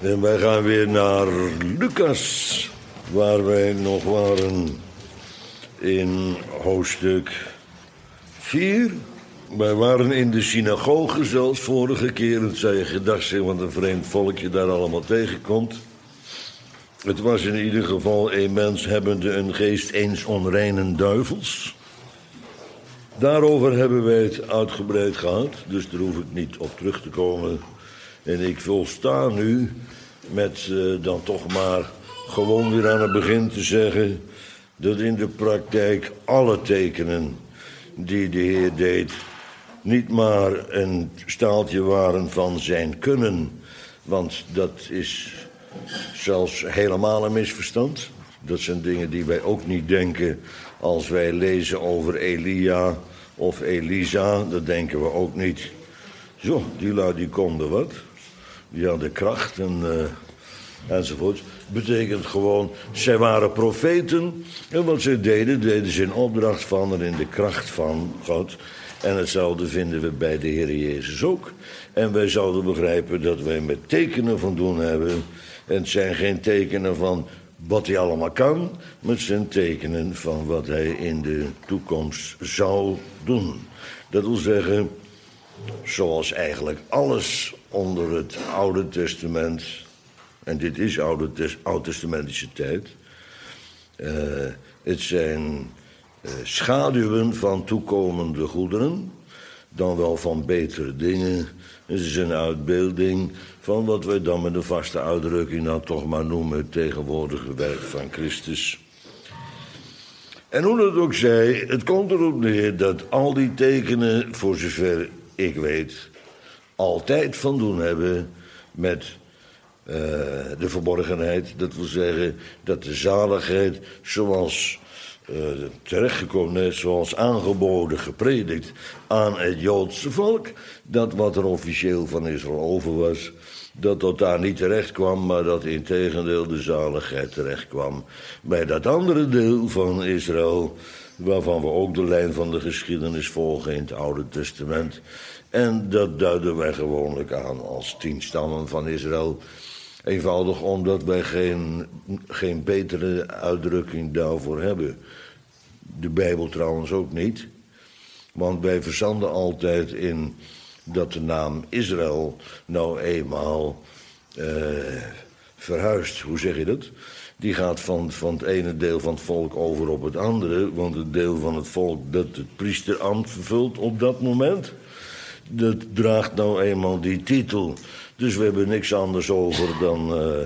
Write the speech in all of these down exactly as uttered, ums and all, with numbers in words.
En wij gaan weer naar Lucas, waar wij nog waren in hoofdstuk vier. Wij waren in de synagoge zelfs vorige keer. Het zou je gedacht zijn wat een vreemd volkje daar allemaal tegenkomt. Het was in ieder geval een mens hebbende een geest eens onreinen duivels. Daarover hebben wij het uitgebreid gehad, dus daar hoef ik niet op terug te komen. En ik volsta nu met uh, dan toch maar gewoon weer aan het begin te zeggen dat in de praktijk alle tekenen die de Heer deed niet maar een staaltje waren van zijn kunnen, want dat is zelfs helemaal een misverstand. Dat zijn dingen die wij ook niet denken als wij lezen over Elia of Elisa. Dat denken we ook niet. Zo, die lui die konden wat. Die hadden kracht en, uh, enzovoort. Betekent gewoon, zij waren profeten. En wat zij deden, deden ze in opdracht van en in de kracht van God. En hetzelfde vinden we bij de Heer Jezus ook. En wij zouden begrijpen dat wij met tekenen van doen hebben. En het zijn geen tekenen van wat hij allemaal kan, maar het zijn tekenen van wat hij in de toekomst zou doen. Dat wil zeggen, zoals eigenlijk alles onder het Oude Testament, en dit is Oude Tes- Oud-testamentische tijd, uh, het zijn uh, schaduwen van toekomende goederen, dan wel van betere dingen. Het is een uitbeelding van wat wij dan met een vaste uitdrukking dan toch maar noemen het tegenwoordige werk van Christus. En hoe dat ook zij, het komt erop neer dat al die tekenen, voor zover ik weet, altijd van doen hebben met uh, de verborgenheid. Dat wil zeggen dat de zaligheid zoals Uh, terechtgekomen is, zoals aangeboden, gepredikt aan het Joodse volk, dat wat er officieel van Israël over was, dat dat daar niet terecht kwam, maar dat integendeel de zaligheid terecht kwam bij dat andere deel van Israël, waarvan we ook de lijn van de geschiedenis volgen in het Oude Testament. En dat duiden wij gewoonlijk aan als tien stammen van Israël. Eenvoudig omdat wij geen, geen betere uitdrukking daarvoor hebben. De Bijbel trouwens ook niet. Want wij verzanden altijd in dat de naam Israël nou eenmaal uh, verhuist. Hoe zeg je dat? Die gaat van, van het ene deel van het volk over op het andere. Want het deel van het volk dat het priesterambt vervult op dat moment, dat draagt nou eenmaal die titel. Dus we hebben niks anders over dan, uh,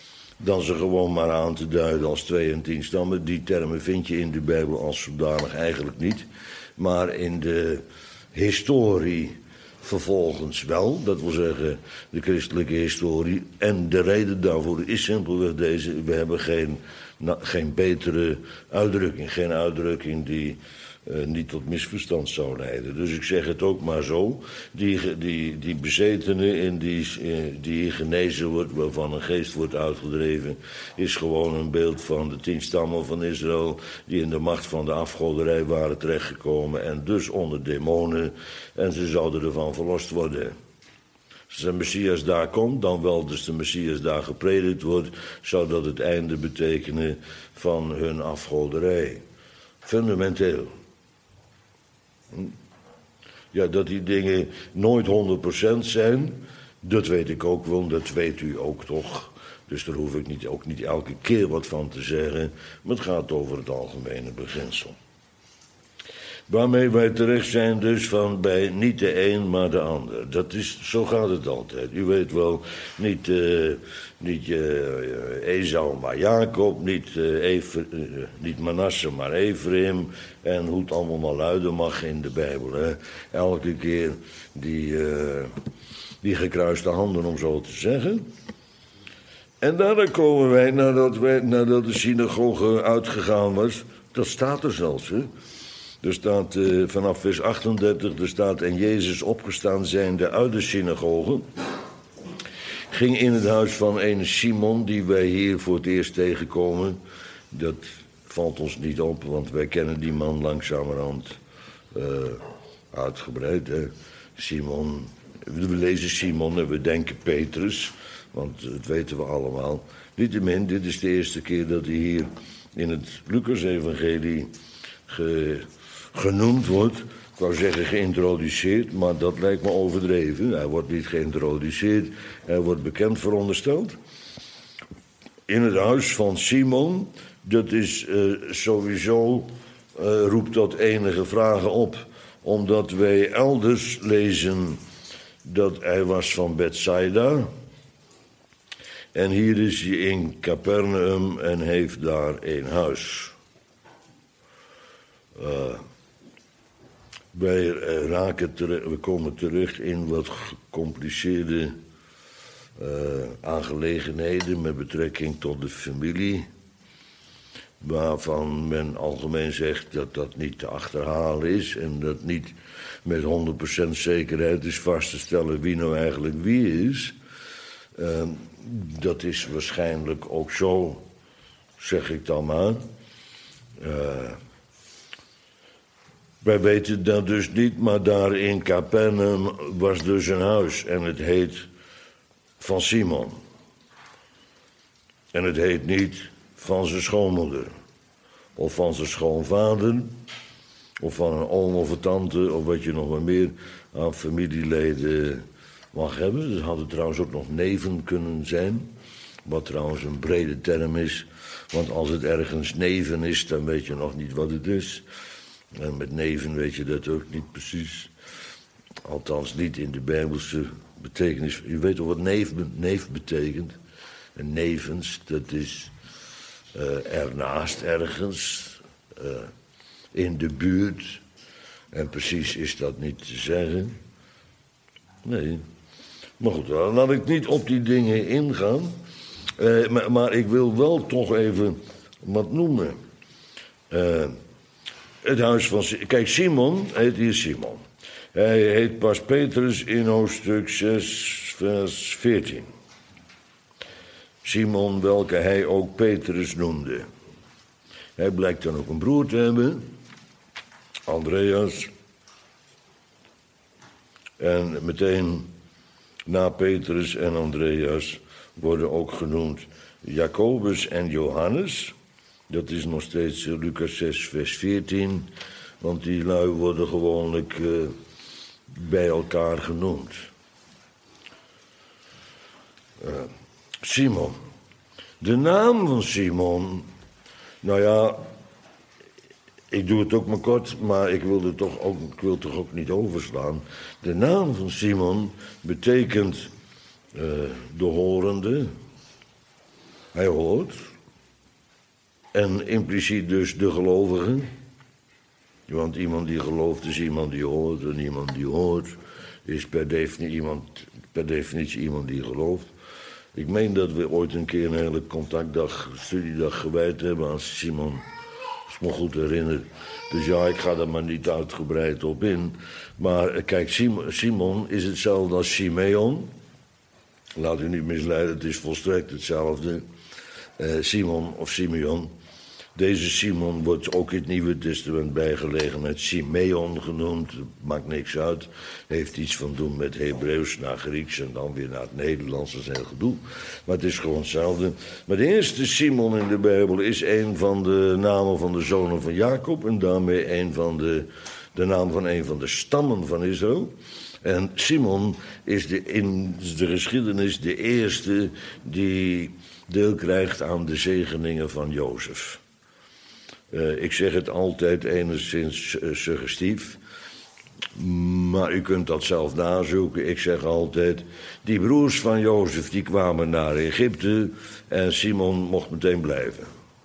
dan ze gewoon maar aan te duiden als twee en tien stammen. Die termen vind je in de Bijbel als zodanig eigenlijk niet. Maar in de historie vervolgens wel. Dat wil zeggen de christelijke historie. En de reden daarvoor is simpelweg deze. We hebben geen, na, geen betere uitdrukking. Geen uitdrukking die Uh, niet tot misverstand zou leiden. Dus ik zeg het ook maar zo. Die, die, die bezetene in die, uh, die genezen wordt, waarvan een geest wordt uitgedreven, is gewoon een beeld van de tien stammen van Israël die in de macht van de afgoderij waren terechtgekomen en dus onder demonen, en ze zouden ervan verlost worden. Als de Messias daar komt, dan wel dus de Messias daar gepredikt wordt, zou dat het einde betekenen van hun afgoderij. Fundamenteel. Ja, dat die dingen nooit honderd procent zijn, dat weet ik ook wel, dat weet u ook toch. Dus daar hoef ik niet, ook niet elke keer wat van te zeggen, maar het gaat over het algemene beginsel. Waarmee wij terecht zijn dus van bij niet de een, maar de ander. Dat is, zo gaat het altijd. U weet wel, niet, uh, niet uh, Esau, maar Jacob, niet, uh, Ever, uh, niet Manasse, maar Ephraim. En hoe het allemaal maar luiden mag in de Bijbel. Hè. Elke keer die, uh, die gekruiste handen, om zo te zeggen. En daarna komen wij, nadat, wij, nadat de synagoge uitgegaan was, dat staat er zelfs, hè. Er staat uh, vanaf vers achtendertig, er staat, en Jezus opgestaan zijnde uit de synagoge, ging in het huis van een Simon, die wij hier voor het eerst tegenkomen. Dat valt ons niet op, want wij kennen die man langzamerhand uh, uitgebreid. Hè? Simon, we lezen Simon en we denken Petrus, Want dat weten we allemaal. Niettemin, dit is de eerste keer dat hij hier in het Lucas-evangelie ge, genoemd wordt. Ik wou zeggen geïntroduceerd, maar dat lijkt me overdreven. Hij wordt niet geïntroduceerd, hij wordt bekend verondersteld. In het huis van Simon, dat is uh, sowieso, uh, roept dat enige vragen op. Omdat wij elders lezen dat hij was van Bethsaida. En hier is hij in Capernaum en heeft daar een huis. Uh, wij uh, raken terecht, we komen terecht in wat gecompliceerde uh, aangelegenheden met betrekking tot de familie. Waarvan men algemeen zegt dat dat niet te achterhalen is en dat niet met honderd procent zekerheid is vast te stellen wie nou eigenlijk wie is. Uh, dat is waarschijnlijk ook zo, zeg ik dan maar. Uh, wij weten dat dus niet, maar daar in Capernaum was dus een huis en het heet van Simon. En het heet niet van zijn schoonmoeder, of van zijn schoonvader, of van een oom of een tante, of wat je nog maar meer aan familieleden mag hebben. Er hadden trouwens ook nog neven kunnen zijn, wat trouwens een brede term is. Want als het ergens neven is, dan weet je nog niet wat het is. En met neven weet je dat ook niet precies. Althans niet in de Bijbelse betekenis. Je weet toch wat neef, neef betekent? En nevens, dat is uh, ernaast ergens, uh, in de buurt. En precies is dat niet te zeggen. Nee. Maar goed, dan laat ik niet op die dingen ingaan. Uh, maar, maar ik wil wel toch even wat noemen. Uh, het huis van... Kijk, Simon heet hier Simon. Hij heet pas Petrus in hoofdstuk zes, vers veertien. Simon, welke hij ook Petrus noemde. Hij blijkt dan ook een broer te hebben. Andreas. En meteen na Petrus en Andreas worden ook genoemd Jacobus en Johannes. Dat is nog steeds Lucas zes, vers veertien. Want die lui worden gewoonlijk uh, bij elkaar genoemd. Uh, Simon. De naam van Simon, nou ja, ik doe het ook maar kort, maar ik wil het toch ook, ik wil het toch ook niet overslaan. De naam van Simon betekent uh, de horende. Hij hoort. En impliciet dus de gelovige. Want iemand die gelooft is iemand die hoort. En iemand die hoort is per definitie iemand, per definitie iemand die gelooft. Ik meen dat we ooit een keer een hele contactdag, studiedag gewijd hebben aan Simon. Als ik me goed herinner. Dus ja, ik ga daar maar niet uitgebreid op in. Maar kijk, Simon is hetzelfde als Simeon. Laat u niet misleiden, het is volstrekt hetzelfde. Uh, Simon of Simeon. Deze Simon wordt ook in het Nieuwe Testament bij gelegenheid Simeon genoemd. Maakt niks uit. Heeft iets van doen met Hebreeuws naar Grieks en dan weer naar het Nederlands. Dat is heel gedoe. Maar het is gewoon hetzelfde. Maar de eerste Simon in de Bijbel is een van de namen van de zonen van Jacob. En daarmee een van de, de naam van een van de stammen van Israël. En Simon is de, in de geschiedenis de eerste die deel krijgt aan de zegeningen van Jozef. Uh, ik zeg het altijd enigszins uh, suggestief, maar u kunt dat zelf nazoeken. Ik zeg altijd, die broers van Jozef die kwamen naar Egypte en Simon mocht meteen blijven.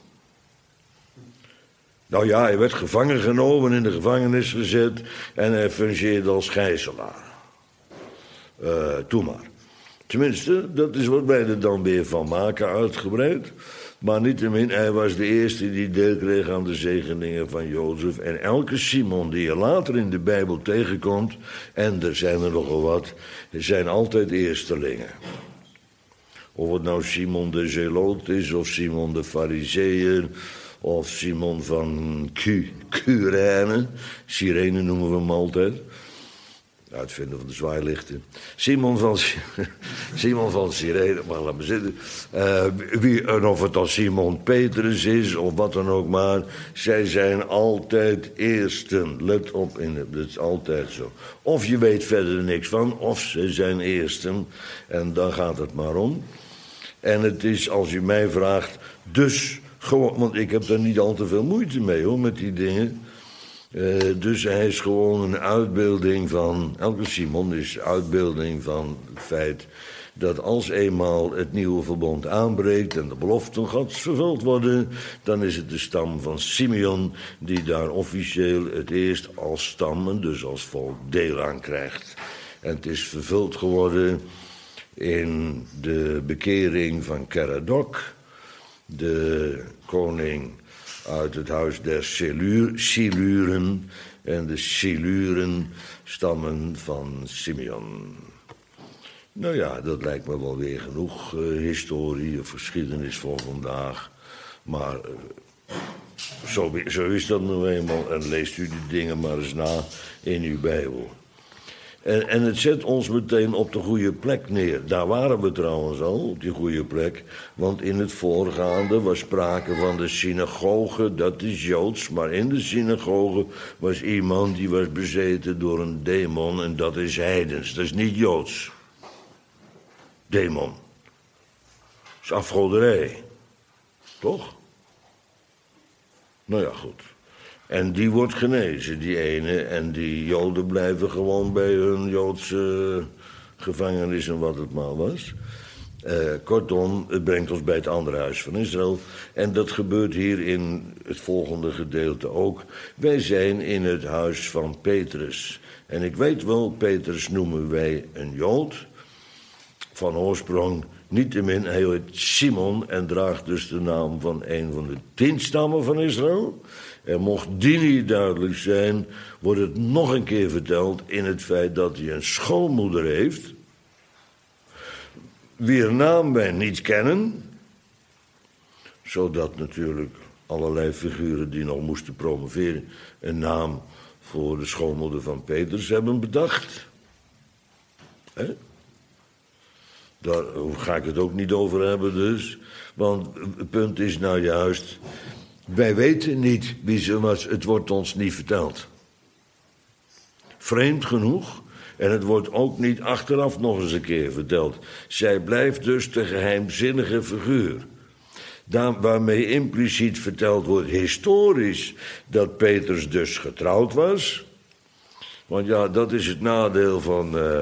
Nou ja, hij werd gevangen genomen, in de gevangenis gezet en hij fungeerde als gijzelaar. Uh, Doe maar. Tenminste, dat is wat wij er dan weer van maken, uitgebreid. Maar niettemin, hij was de eerste die deel kreeg aan de zegeningen van Jozef. En elke Simon die je later in de Bijbel tegenkomt, en er zijn er nogal wat, zijn altijd eerstelingen. Of het nou Simon de Zeloot is, of Simon de Farizeeër, of Simon van Q, Curene, Cyrene noemen we hem altijd. uitvinder van de zwaailichten. Simon van, Simon van Cyrene, maar laat me zitten. Uh, wie, en of het dan Simon Petrus is, of wat dan ook maar. Zij zijn altijd eersten. Let op, in het, dat is altijd zo. Of je weet verder niks van, of ze zijn eersten. En dan gaat het maar om. En het is, als u mij vraagt, dus gewoon... Want ik heb daar niet al te veel moeite mee, hoor, met die dingen... Uh, dus hij is gewoon een uitbeelding van... Elke Simon is uitbeelding van het feit... dat als eenmaal het nieuwe verbond aanbreekt... en de beloften Gods vervuld worden... dan is het de stam van Simeon... die daar officieel het eerst als stam... en dus als volk deel aan krijgt. En het is vervuld geworden... in de bekering van Keradok... de koning... uit het huis der Siluren. En de Siluren stammen van Simeon. Nou ja, dat lijkt me wel weer genoeg uh, historie of geschiedenis voor vandaag. Maar uh, zo, zo is dat nou eenmaal. En leest u die dingen maar eens na in uw Bijbel. En, en het zet ons meteen op de goede plek neer. Daar waren we trouwens al, op die goede plek. Want in het voorgaande was sprake van de synagoge, dat is Joods. Maar in de synagoge was iemand die was bezeten door een demon en dat is heidens. Dat is niet Joods. Demon. Dat is afgoderij. Toch? Nou ja, goed. En die wordt genezen, die ene. En die Joden blijven gewoon bij hun Joodse gevangenis en wat het maar was. Uh, kortom, het brengt ons bij het andere huis van Israël. En dat gebeurt hier in het volgende gedeelte ook. Wij zijn in het huis van Petrus. En ik weet wel, Petrus noemen wij een Jood. Van oorsprong niettemin, hij heet Simon en draagt dus de naam van een van de tien stammen van Israël. En mocht die niet duidelijk zijn, wordt het nog een keer verteld in het feit dat hij een schoonmoeder heeft, wier naam wij niet kennen, zodat natuurlijk allerlei figuren die nog moesten promoveren een naam voor de schoonmoeder van Petrus hebben bedacht. Hè? Daar ga ik het ook niet over hebben dus. Want het punt is nou juist, wij weten niet wie ze was. Het wordt ons niet verteld. Vreemd genoeg. En het wordt ook niet achteraf nog eens een keer verteld. Zij blijft dus de geheimzinnige figuur. Daar, waarmee impliciet verteld wordt historisch dat Petrus dus getrouwd was. Want ja, dat is het nadeel van... Uh,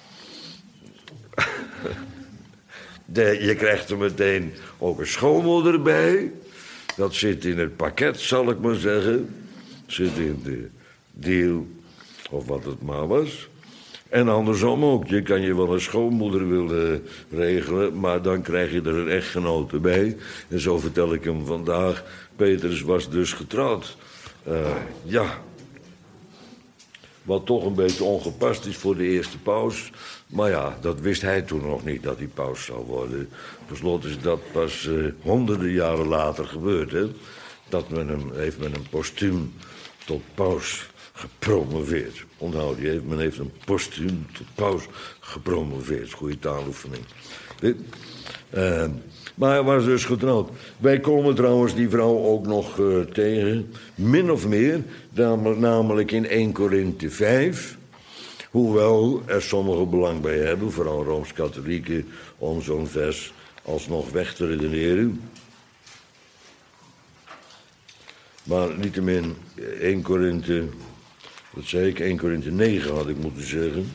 de, je krijgt er meteen ook een schoonmoeder bij. Dat zit in het pakket, zal ik maar zeggen. Zit in de deal, of wat het maar was. En andersom ook. Je kan je wel een schoonmoeder willen regelen, maar dan krijg je er een echtgenote bij. En zo vertel ik hem vandaag. Petrus was dus getrouwd. Uh, ja. Wat toch een beetje ongepast is voor de eerste paus. Maar ja, dat wist hij toen nog niet, dat hij paus zou worden. Per slot is dat pas uh, honderden jaren later gebeurd. Hè? Dat men hem, heeft men hem postuum tot paus gepromoveerd. Onthoud je, men heeft een postuum tot paus gepromoveerd. Goeie taaloefening. Uh, maar hij was dus getrouwd. Wij komen trouwens die vrouw ook nog uh, tegen. Min of meer, namelijk in Eerste Korinthe vijf. Hoewel er sommigen belang bij hebben, vooral Rooms-Katholieken, om zo'n vers alsnog weg te redeneren. Maar niettemin Eerste Korinthe, dat zei ik, Eerste Korinthe negen had ik moeten zeggen.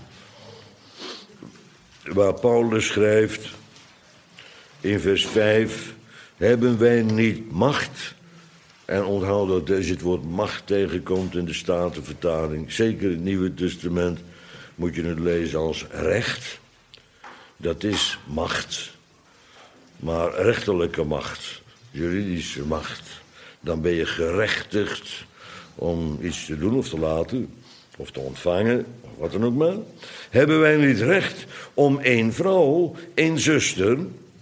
Waar Paulus schrijft in vers vijf, hebben wij niet macht? En onthoud dat als je het woord macht tegenkomt in de Statenvertaling, zeker in het Nieuwe Testament, moet je het lezen als recht. Dat is macht. Maar rechterlijke macht, juridische macht. Dan ben je gerechtigd om iets te doen of te laten, of te ontvangen, of wat dan ook maar. Hebben wij niet recht om één vrouw, één zuster,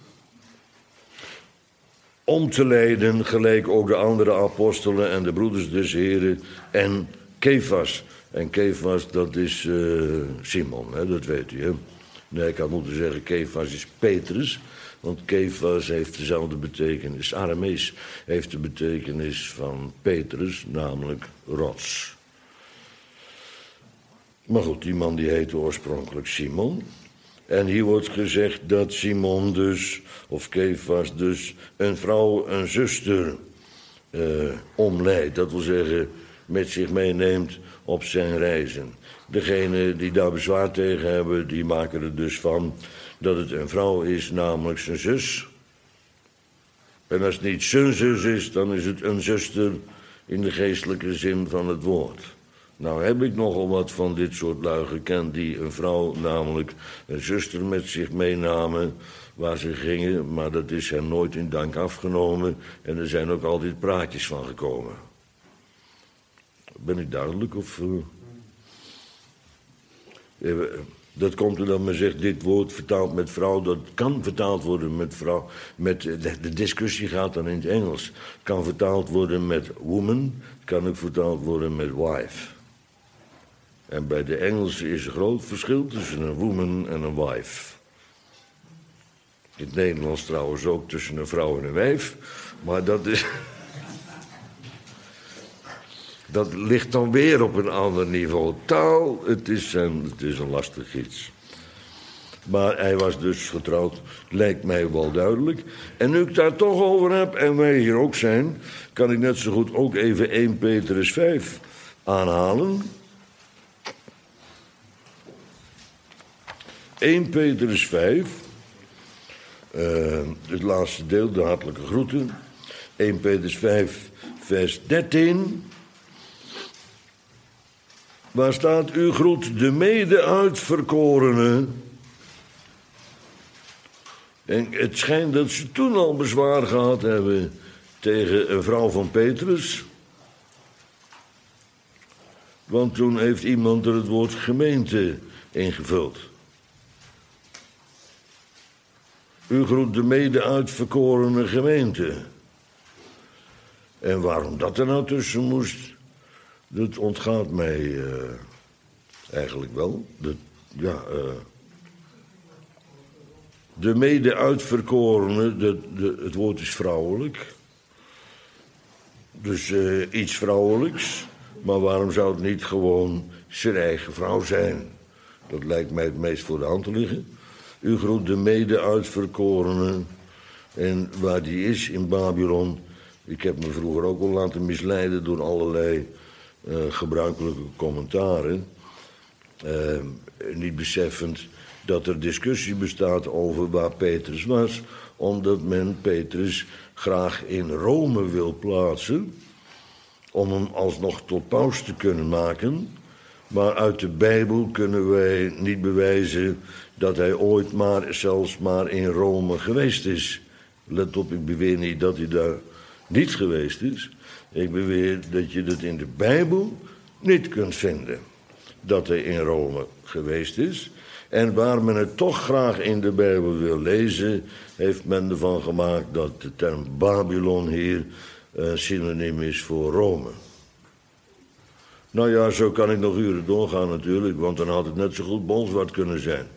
om te leiden, gelijk ook de andere apostelen en de broeders des Heren en Kefas. En Kefas, dat is uh, Simon, hè, dat weet u, hè? Nee, ik had moeten zeggen, Kefas is Petrus. Want Kefas heeft dezelfde betekenis. Aramees heeft de betekenis van Petrus, namelijk rots. Maar goed, die man die heette oorspronkelijk Simon. En hier wordt gezegd dat Simon dus, of Kefas dus, een vrouw, een zuster uh, omleidt. Dat wil zeggen, met zich meeneemt op zijn reizen. Degenen die daar bezwaar tegen hebben, die maken er dus van dat het een vrouw is, namelijk zijn zus. En als het niet zijn zus is, dan is het een zuster in de geestelijke zin van het woord. Nou heb ik nogal wat van dit soort lui gekend die een vrouw, namelijk een zuster, met zich meenamen waar ze gingen, maar dat is hen nooit in dank afgenomen en er zijn ook altijd praatjes van gekomen. Ben ik duidelijk of... Uh, dat komt er dan maar zegt, dit woord vertaald met vrouw, dat kan vertaald worden met vrouw. Met, de, de discussie gaat dan in het Engels. Kan vertaald worden met woman, kan ook vertaald worden met wife. En bij de Engelsen is een groot verschil tussen een woman en een wife. In het Nederlands trouwens ook tussen een vrouw en een wijf, maar dat is... Dat ligt dan weer op een ander niveau. Taal, het is een, het is een lastig iets. Maar hij was dus getrouwd, lijkt mij wel duidelijk. En nu ik daar toch over heb, en wij hier ook zijn, kan ik net zo goed ook even eerste Petrus vijf aanhalen. eerste Petrus vijf, uh, het laatste deel, de hartelijke groeten. eerste Petrus vijf, vers dertien... Waar staat, u groet de mede-uitverkorenen. En het schijnt dat ze toen al bezwaar gehad hebben tegen een vrouw van Petrus. Want toen heeft iemand er het woord gemeente ingevuld. U groet de mede-uitverkorene gemeente. En waarom dat er nou tussen moest... Dat ontgaat mij uh, eigenlijk wel. Dat, ja, uh, de mede-uitverkorene, de, de, het woord is vrouwelijk. Dus uh, iets vrouwelijks. Maar waarom zou het niet gewoon zijn eigen vrouw zijn? Dat lijkt mij het meest voor de hand te liggen. U groet de mede-uitverkorene. En waar die is in Babylon... Ik heb me vroeger ook al laten misleiden door allerlei... Uh, gebruikelijke commentaren, uh, niet beseffend dat er discussie bestaat over waar Petrus was, omdat men Petrus graag in Rome wil plaatsen, om hem alsnog tot paus te kunnen maken, maar uit de Bijbel kunnen wij niet bewijzen dat hij ooit maar, zelfs maar in Rome geweest is. Let op, ik beweer niet dat hij daar niet geweest is. Ik beweer dat je dat in de Bijbel niet kunt vinden. Dat hij in Rome geweest is. En waar men het toch graag in de Bijbel wil lezen... heeft men ervan gemaakt dat de term Babylon hier uh, synoniem is voor Rome. Nou ja, zo kan ik nog uren doorgaan natuurlijk... want dan had het net zo goed Bolsward kunnen zijn.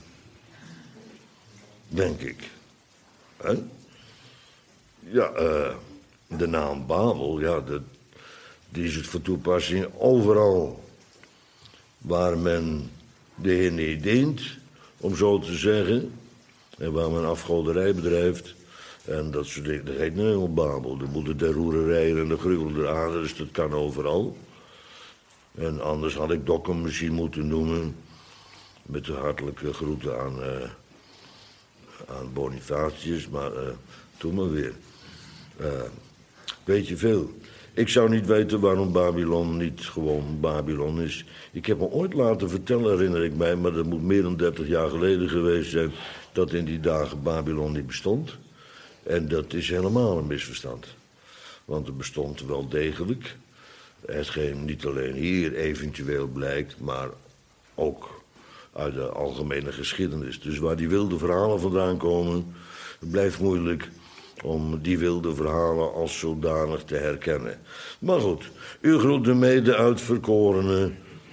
Denk ik. Hè? Ja, eh... Uh, de naam Babel, ja, dat, die is het voor toepassing overal waar men de Heer niet dient, om zo te zeggen, en waar men afgoderij bedrijft, en dat soort dingen, dat heet nu helemaal Babel. De boete der roererijen en de gruwel der aarde, dus dat kan overal. En anders had ik Dokkum misschien moeten noemen, met de hartelijke groeten aan, uh, aan Bonifatius, maar uh, toen maar weer. Uh, Weet je veel. Ik zou niet weten waarom Babylon niet gewoon Babylon is. Ik heb me ooit laten vertellen, herinner ik mij... maar dat moet meer dan dertig jaar geleden geweest zijn... dat in die dagen Babylon niet bestond. En dat is helemaal een misverstand. Want het bestond wel degelijk. Hetgeen niet alleen hier eventueel blijkt... maar ook uit de algemene geschiedenis. Dus waar die wilde verhalen vandaan komen... het blijft moeilijk... om die wilde verhalen als zodanig te herkennen. Maar goed, u groet de mede-uitverkorenen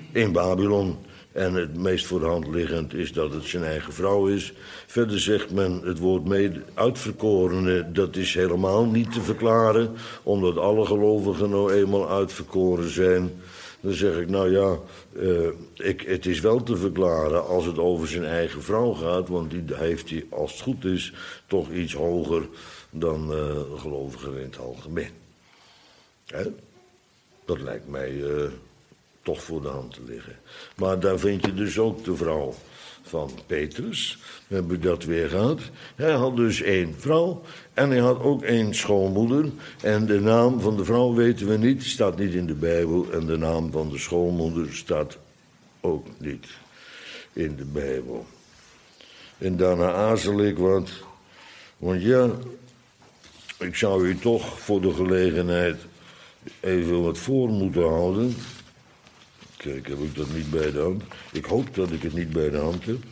in Babylon. En het meest voor de hand liggend is dat het zijn eigen vrouw is. Verder zegt men het woord mede uitverkorene, dat is helemaal niet te verklaren, omdat alle gelovigen nou eenmaal uitverkoren zijn. Dan zeg ik, nou ja, uh, ik, het is wel te verklaren als het over zijn eigen vrouw gaat, want die heeft hij, als het goed is, toch iets hoger dan uh, gelovigen in het algemeen. He? Dat lijkt mij uh, toch voor de hand te liggen. Maar daar vind je dus ook de vrouw van Petrus. We hebben dat weer gehad. Hij had dus één vrouw en hij had ook één schoonmoeder. En de naam van de vrouw weten we niet, staat niet in de Bijbel. En de naam van de schoonmoeder staat ook niet in de Bijbel. En daarna aarzel ik wat. Want ja, ik zou u toch voor de gelegenheid even wat voor moeten houden. Kijk, heb ik dat niet bij de hand? Ik hoop dat ik het niet bij de hand heb.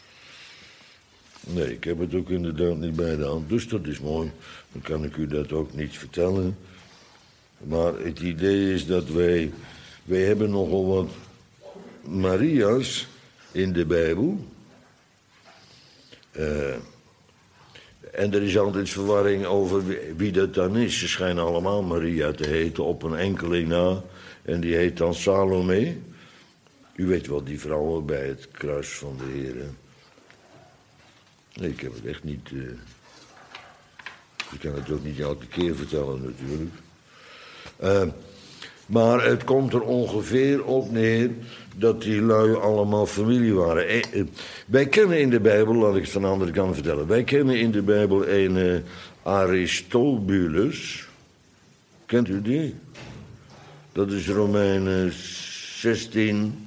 Nee, ik heb het ook inderdaad niet bij de hand, dus dat is mooi. Dan kan ik u dat ook niet vertellen. Maar het idee is dat wij... Wij hebben nogal wat Maria's in de Bijbel. Uh, en er is altijd verwarring over wie, wie dat dan is. Ze schijnen allemaal Maria te heten, op een enkeling na. En die heet dan Salome. U weet wel, die vrouwen bij het kruis van de Heer. Nee, ik heb het echt niet... Uh... Ik kan het ook niet elke keer vertellen natuurlijk. Uh, maar het komt er ongeveer op neer dat die lui allemaal familie waren. Eh, uh, wij kennen in de Bijbel, laat ik het van de andere kant vertellen. Wij kennen in de Bijbel een uh, Aristobulus. Kent u die? Dat is Romeinen zestien,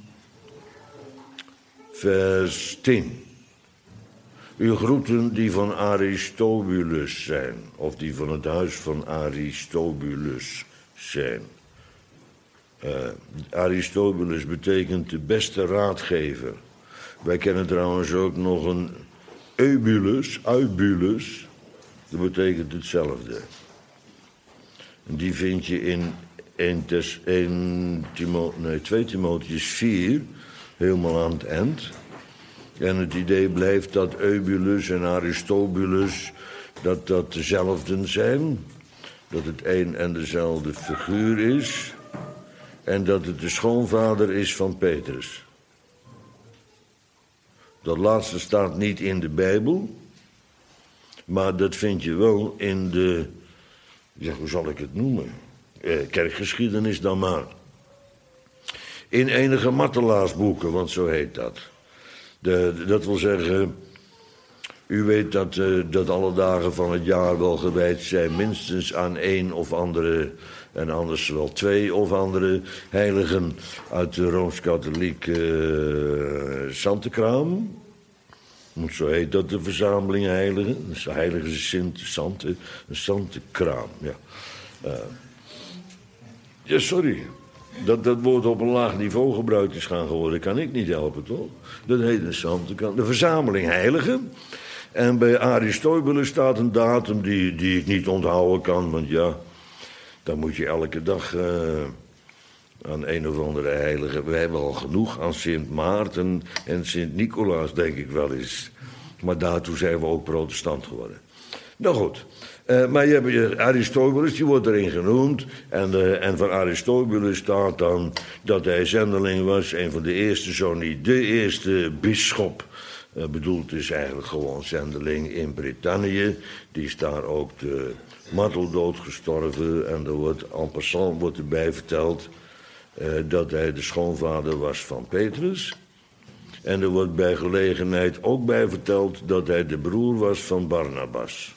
vers tien. U groeten die van Aristobulus zijn, of die van het huis van Aristobulus zijn. Uh, Aristobulus betekent de beste raadgever. Wij kennen trouwens ook nog een Eubulus, Eubulus, dat betekent hetzelfde. En die vind je in één Timo, nee, twee Timotheus vier, helemaal aan het eind. En het idee blijft dat Eubulus en Aristobulus, dat dat dezelfde zijn. Dat het een en dezelfde figuur is. En dat het de schoonvader is van Petrus. Dat laatste staat niet in de Bijbel. Maar dat vind je wel in de, ja, hoe zal ik het noemen? Eh, kerkgeschiedenis dan maar. In enige martelaarsboeken, want zo heet dat. De, dat wil zeggen, u weet dat, uh, dat alle dagen van het jaar wel gewijd zijn minstens aan één of andere, en anders wel twee of andere heiligen uit de Rooms-Katholieke uh, Santekraam. Zo heet dat, de verzameling heiligen. Dus de heilige Sint Sante, een Santekraam, ja. Uh, ja, sorry. Dat dat woord op een laag niveau gebruikt is gaan geworden, kan ik niet helpen, toch? Dat heet een Santekraam. De verzameling heiligen. En bij Aristobulus staat een datum die, die ik niet onthouden kan, want ja, dan moet je elke dag uh, aan een of andere heilige. We hebben al genoeg aan Sint Maarten en Sint Nicolaas, denk ik wel eens. Maar daartoe zijn we ook protestant geworden. Nou goed, uh, maar je hebt Aristobulus, die wordt erin genoemd. En, uh, en van Aristobulus staat dan dat hij zendeling was, een van de eerste, zo niet de eerste bisschop. Uh, bedoeld is eigenlijk gewoon zendeling in Brittannië. Die is daar ook de marteldood gestorven. En er wordt en passant wordt erbij verteld uh, dat hij de schoonvader was van Petrus. En er wordt bij gelegenheid ook bij verteld dat hij de broer was van Barnabas.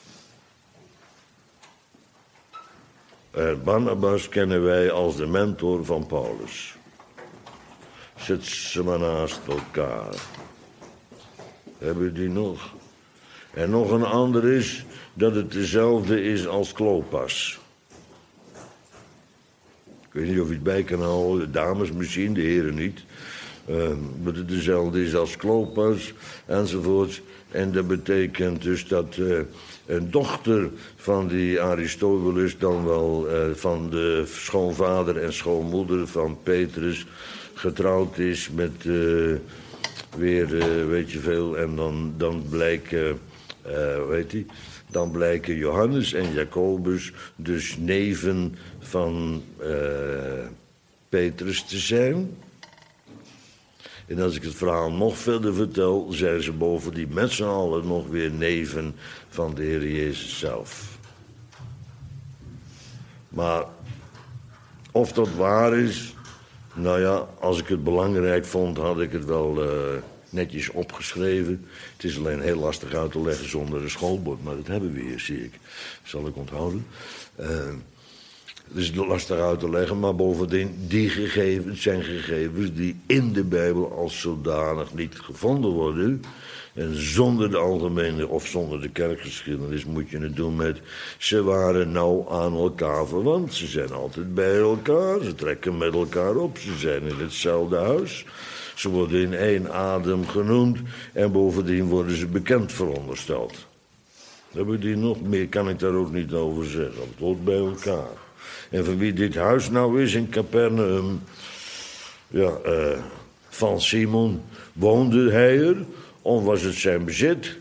Uh, Barnabas kennen wij als de mentor van Paulus. Zet ze maar naast elkaar. Hebben we die nog? En nog een ander is dat het dezelfde is als Klopas. Ik weet niet of je het bij kan houden, de dames misschien, de heren niet. Uh, dat het dezelfde is als Klopas, enzovoort. En dat betekent dus dat uh, een dochter van die Aristobulus, dan wel uh, van de schoonvader en schoonmoeder van Petrus, getrouwd is met uh, weer, uh, weet je veel, en dan, dan blijken, uh, weet je, dan blijken Johannes en Jacobus dus neven van uh, Petrus te zijn. En als ik het verhaal nog verder vertel, zijn ze bovendien met z'n allen nog weer neven van de Heer Jezus zelf. Maar of dat waar is, nou ja, als ik het belangrijk vond, had ik het wel uh, netjes opgeschreven. Het is alleen heel lastig uit te leggen zonder een schoolbord, maar dat hebben we hier, zie ik. Dat zal ik onthouden. Uh, Het is lastig uit te leggen, maar bovendien, die gegevens zijn gegevens die in de Bijbel als zodanig niet gevonden worden. En zonder de algemene of zonder de kerkgeschiedenis moet je het doen met... Ze waren nauw aan elkaar verwant, ze zijn altijd bij elkaar, ze trekken met elkaar op, ze zijn in hetzelfde huis. Ze worden in één adem genoemd en bovendien worden ze bekend verondersteld. Heb ik die nog meer, kan ik daar ook niet over zeggen, het hoort bij elkaar. En van wie dit huis nou is in Capernaum, ja, uh, van Simon, woonde hij er, of was het zijn bezit?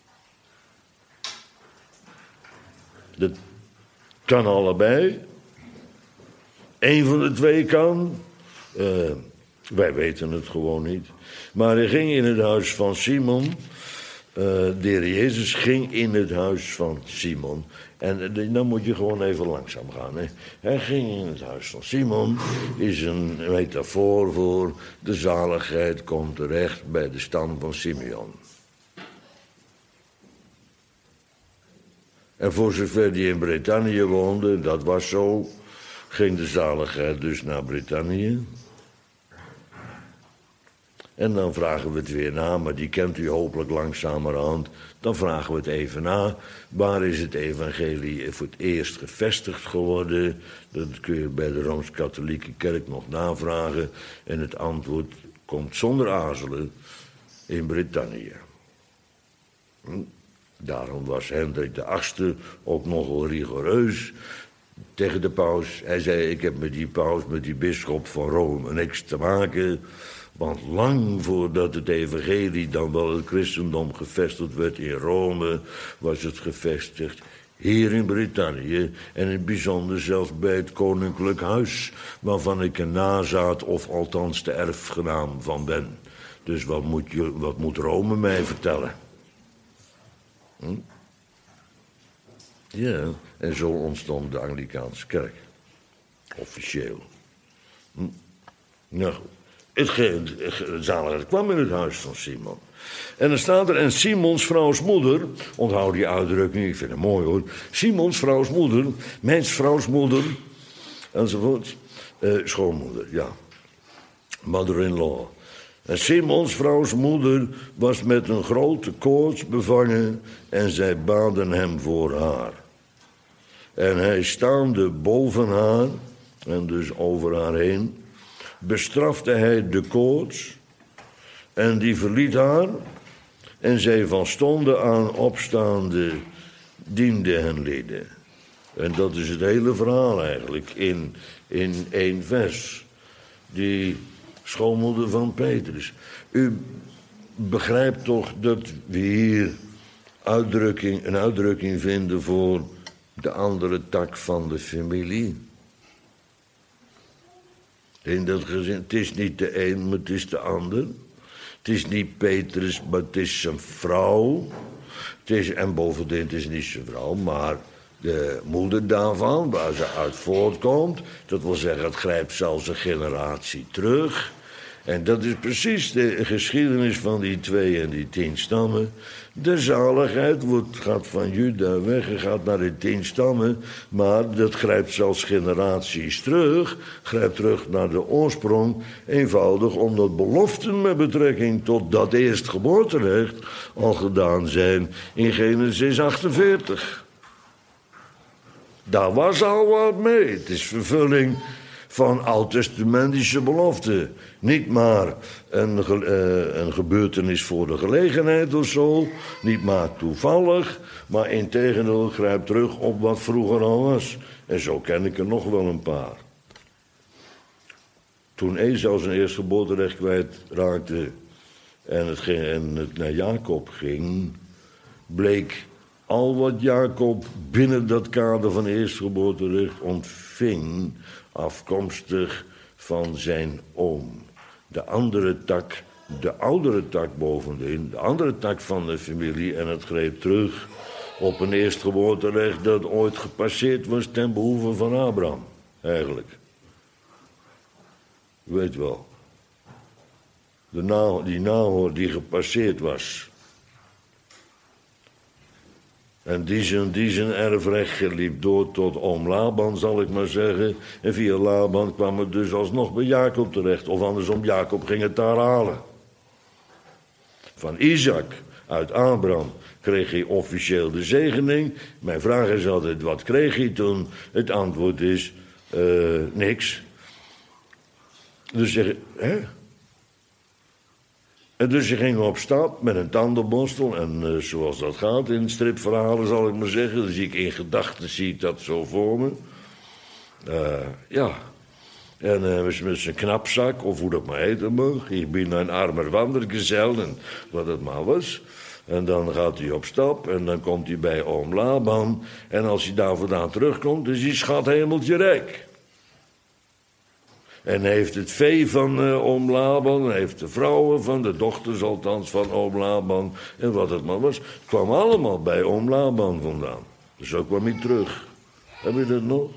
Dat kan allebei. Eén van de twee kan. Uh, wij weten het gewoon niet. Maar hij ging in het huis van Simon. Uh, de Heer Jezus ging in het huis van Simon. En dan moet je gewoon even langzaam gaan. Hè. Hij ging in het huis van Simon. Is een metafoor voor de zaligheid komt terecht bij de stam van Simeon. En voor zover die in Brittannië woonde, dat was zo, ging de zaligheid dus naar Brittannië. En dan vragen we het weer na, maar die kent u hopelijk langzamerhand. Dan vragen we het even na. Waar is het evangelie voor het eerst gevestigd geworden? Dat kun je bij de Rooms-Katholieke Kerk nog navragen. En het antwoord komt zonder aarzelen in Brittannië. Hm? Daarom was Hendrik de achtste ook nogal rigoureus tegen de paus. Hij zei, ik heb met die paus, met die bisschop van Rome niks te maken. Want lang voordat het evangelie, dan wel het christendom, gevestigd werd in Rome, was het gevestigd hier in Brittannië. En in het bijzonder zelfs bij het koninklijk huis, waarvan ik een nazaat of althans de erfgenaam van ben. Dus wat moet, je, wat moet Rome mij vertellen? Hm? Ja, en zo ontstond de Anglicaanse kerk. Officieel. Hm? Nou goed. Het, het zaligheid kwam in het huis van Simon. En dan staat er, en Simons vrouws moeder, onthoud die uitdrukking, ik vind het mooi hoor. Simons vrouws moeder, mijn vrouws moeder, enzovoort. Uh, schoonmoeder, ja. Mother-in-law. En Simons vrouws moeder was met een grote koorts bevangen en zij baden hem voor haar. En hij staande boven haar, en dus over haar heen, bestrafte hij de koorts en die verliet haar en zij van stonde aan opstaande diende hen leden. En dat is het hele verhaal eigenlijk in, in één vers. Die schoonmoeder van Petrus. U begrijpt toch dat we hier uitdrukking, een uitdrukking vinden voor de andere tak van de familie? In dat gezin, het is niet de een, maar het is de ander. Het is niet Petrus, maar het is zijn vrouw. Het is, en bovendien, het is niet zijn vrouw, maar de moeder daarvan, waar ze uit voortkomt. Dat wil zeggen, het grijpt zelfs een generatie terug. En dat is precies de geschiedenis van die twee en die tien stammen. De zaligheid wordt, gaat van Juda weg en gaat naar de tien stammen. Maar dat grijpt zelfs generaties terug. Grijpt terug naar de oorsprong. Eenvoudig omdat beloften met betrekking tot dat eerstgeboorterecht al gedaan zijn in Genesis achtenveertig. Daar was al wat mee. Het is vervulling van oud-testamentische beloften. Niet maar een, ge, uh, een gebeurtenis voor de gelegenheid of zo. Niet maar toevallig. Maar integendeel grijpt terug op wat vroeger al was. En zo ken ik er nog wel een paar. toen Esau zijn eerstgeboorterecht kwijtraakte en het, ging, en het naar Jacob ging, bleek al wat Jacob binnen dat kader van eerstgeboorterecht ontving, afkomstig van zijn oom. De andere tak, de oudere tak bovendien, de andere tak van de familie, en het greep terug op een eerstgeboorterecht dat ooit gepasseerd was ten behoeve van Abraham, eigenlijk. U weet wel. De na, die Nahor die gepasseerd was. En die zijn, die zijn erfrecht liep door tot oom Laban, zal ik maar zeggen. En via Laban kwam het dus alsnog bij Jacob terecht. Of andersom, Jacob ging het daar halen. Van Isaac uit Abraham kreeg hij officieel de zegening. Mijn vraag is altijd, wat kreeg hij toen? Het antwoord is, uh, niks. Dus zeg, hè? En dus je ging op stap met een tandenborstel. En uh, zoals dat gaat in stripverhalen, zal ik maar zeggen. Dan zie ik in gedachten zie ik dat zo voor me. Uh, ja. En uh, met zijn knapzak, of hoe dat maar heten mag. Ik ben een armer wandergezel, en wat het maar was. En dan gaat hij op stap en dan komt hij bij oom Laban. En als hij daar vandaan terugkomt, is hij schat hemeltje rijk. En heeft het vee van uh, oom Laban, heeft de vrouwen van, de dochters althans van oom Laban, en wat het maar was, het kwam allemaal bij oom Laban vandaan. Dus zo kwam hij terug. Heb je dat nog?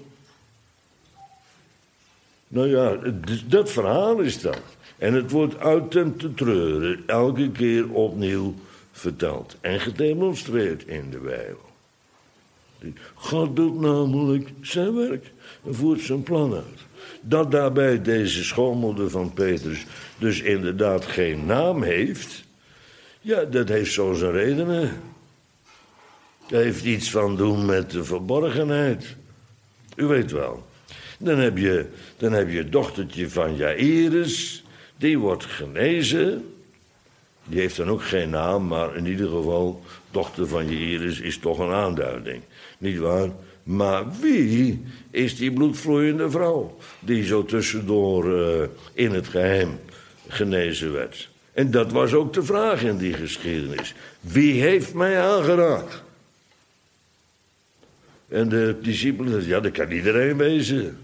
Nou ja, dat verhaal is dat. En het wordt uit hem te treuren, elke keer opnieuw verteld en gedemonstreerd in de Bijbel. God doet namelijk zijn werk en voert zijn plan uit. Dat daarbij deze schoonmoeder van Petrus dus inderdaad geen naam heeft, ja, dat heeft zo zijn redenen. Dat heeft iets van doen met de verborgenheid. U weet wel. Dan heb je, dan heb je het dochtertje van Jairus, die wordt genezen. Die heeft dan ook geen naam, maar in ieder geval, dochter van Jairus is toch een aanduiding. Niet waar? Maar wie is die bloedvloeiende vrouw die zo tussendoor uh, in het geheim genezen werd? En dat was ook de vraag in die geschiedenis. Wie heeft mij aangeraakt? En de discipelen zeiden, ja, dat kan iedereen wezen.